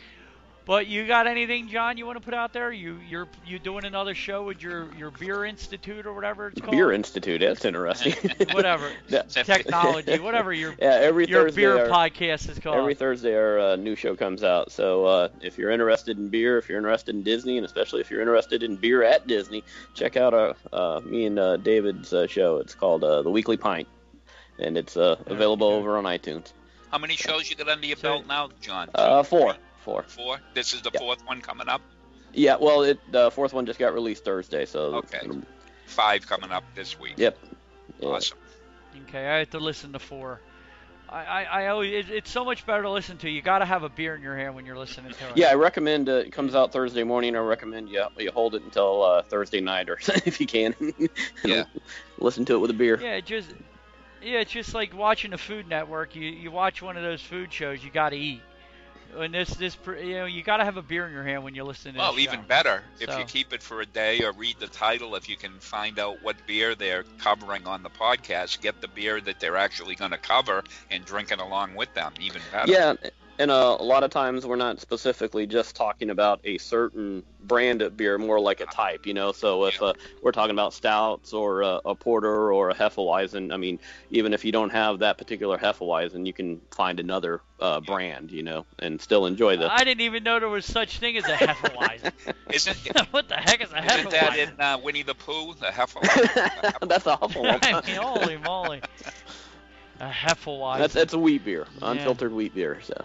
Speaker 1: But you got anything, John, you want to put out there? You you're you doing another show with your, your Beer Institute or whatever it's called?
Speaker 3: Beer Institute, that's interesting.
Speaker 1: Whatever.
Speaker 3: Yeah.
Speaker 1: Technology, whatever your,
Speaker 3: Yeah, every
Speaker 1: your
Speaker 3: Thursday
Speaker 1: beer
Speaker 3: our,
Speaker 1: podcast is called.
Speaker 3: every Thursday our uh, new show comes out. So uh, if you're interested in beer, if you're interested in Disney, and especially if you're interested in beer at Disney, check out our, uh, me and uh, David's uh, show. It's called uh, The Weekly Pint, and it's uh, available
Speaker 1: Okay.
Speaker 3: over on iTunes.
Speaker 2: How many shows you got under your
Speaker 1: So-
Speaker 2: belt now, John?
Speaker 3: Uh, four. Four.
Speaker 2: Four? This is the
Speaker 3: Yeah.
Speaker 2: fourth one coming up?
Speaker 3: Yeah, well, it the fourth one just got released Thursday, so.
Speaker 2: Okay. Five coming up this week.
Speaker 3: Yep. Yeah.
Speaker 2: Awesome.
Speaker 1: Okay, I have to listen to four. I, I, I always, it, it's so much better to listen to. You got to have a beer in your hand when you're listening to it.
Speaker 3: Yeah, I recommend uh, it comes out Thursday morning. I recommend you you hold it until uh, Thursday night, or if you can.
Speaker 2: Yeah.
Speaker 3: Listen to it with a beer.
Speaker 1: Yeah, it just, yeah, it's just like watching the Food Network. You you watch one of those food shows, you got to eat. And this this pr- you know you got to have a beer in your hand when you're listening to
Speaker 2: Well,
Speaker 1: this
Speaker 2: even
Speaker 1: show.
Speaker 2: better, if
Speaker 1: So-
Speaker 2: you keep it for a day or read the title, if you can find out what beer they're covering on the podcast, get the beer that they're actually going to cover and drink it along with them, even better.
Speaker 3: Yeah, and uh, a lot of times we're not specifically just talking about a certain brand of beer, more like a type, you know. So if
Speaker 2: Yeah.
Speaker 3: uh, we're talking about stouts or uh, a porter or a Hefeweizen, I mean, even if you don't have that particular Hefeweizen, you can find another uh, brand, you know, and still enjoy the.
Speaker 1: I didn't even know there was such thing as a Hefeweizen.
Speaker 2: Isn't,
Speaker 1: What the heck is a
Speaker 2: isn't that
Speaker 1: Hefeweizen?
Speaker 2: in uh, Winnie the Pooh, the Hefeweizen?
Speaker 3: That's a Hefeweizen.
Speaker 1: I mean, holy moly. A Hefeweizen.
Speaker 3: That's that's a wheat beer,
Speaker 1: Yeah.
Speaker 3: unfiltered wheat beer. So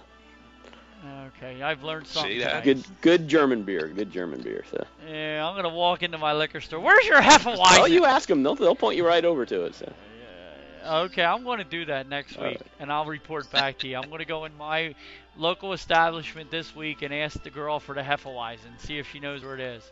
Speaker 1: Okay, I've learned something.
Speaker 2: See that?
Speaker 1: today.
Speaker 3: good, good German beer, good German beer. So.
Speaker 1: Yeah, I'm gonna walk into my liquor store. Where's your Hefeweizen?
Speaker 3: Oh, you ask them, they'll they'll point you right over to it. So.
Speaker 1: Okay, I'm going to do that next
Speaker 3: All
Speaker 1: week,
Speaker 3: right.
Speaker 1: and I'll report back to you. I'm going to go in my local establishment this week and ask the girl for the Hefeweizen, see if she knows where it is.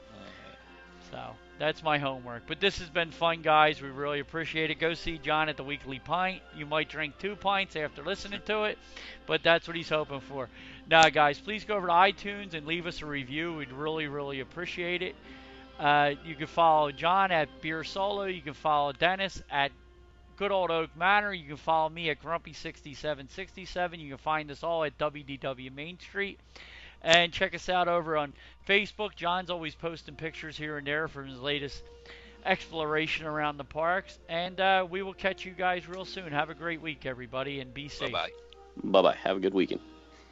Speaker 1: So that's my homework. But this has been fun, guys. We really appreciate it. Go see John at the Weekly Pint. You might drink two pints after listening to it, but that's what he's hoping for. Now, guys, please go over to iTunes and leave us a review. We'd really, really appreciate it. Uh, you can follow John at Beer Solo. You can follow Dennis at Good Old Oak Manor. You can follow me at Grumpy sixty-seven sixty-seven. You can find us all at W D W Main Street. And check us out over on Facebook. John's always posting pictures here and there from his latest exploration around the parks. And uh, we will catch you guys real soon. Have a great week, everybody, and be safe.
Speaker 2: Bye-bye.
Speaker 3: Bye bye. Have a good weekend.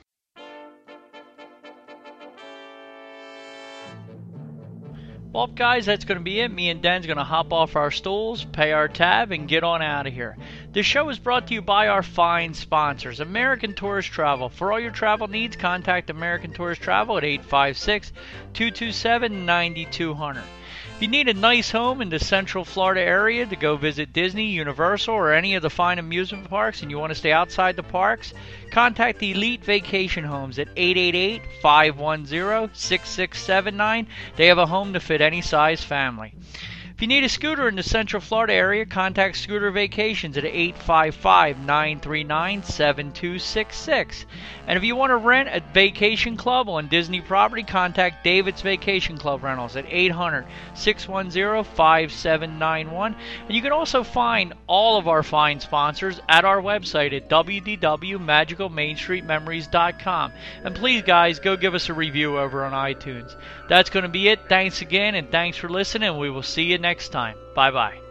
Speaker 1: Well, guys, that's going to be it. Me and Den's going to hop off our stools, pay our tab, and get on out of here. This show is brought to you by our fine sponsors, American Tourist Travel. For all your travel needs, contact American Tourist Travel at eight five six, two two seven, nine two zero zero. If you need a nice home in the Central Florida area to go visit Disney, Universal, or any of the fine amusement parks, and you want to stay outside the parks, contact Elite Vacation Homes at eight eight eight, five one zero, six six seven nine. They have a home to fit any size family. If you need a scooter in the Central Florida area, contact Scooter Vacations at eight five five, nine three nine, seven two six six. And if you want to rent a vacation club on Disney property, contact David's Vacation Club Rentals at eight hundred, six one zero, five seven nine one. And you can also find all of our fine sponsors at our website at w w w dot magical main street memories dot com. And please, guys, go give us a review over on iTunes. That's going to be it. Thanks again, and thanks for listening. We will see you next time. Bye-bye.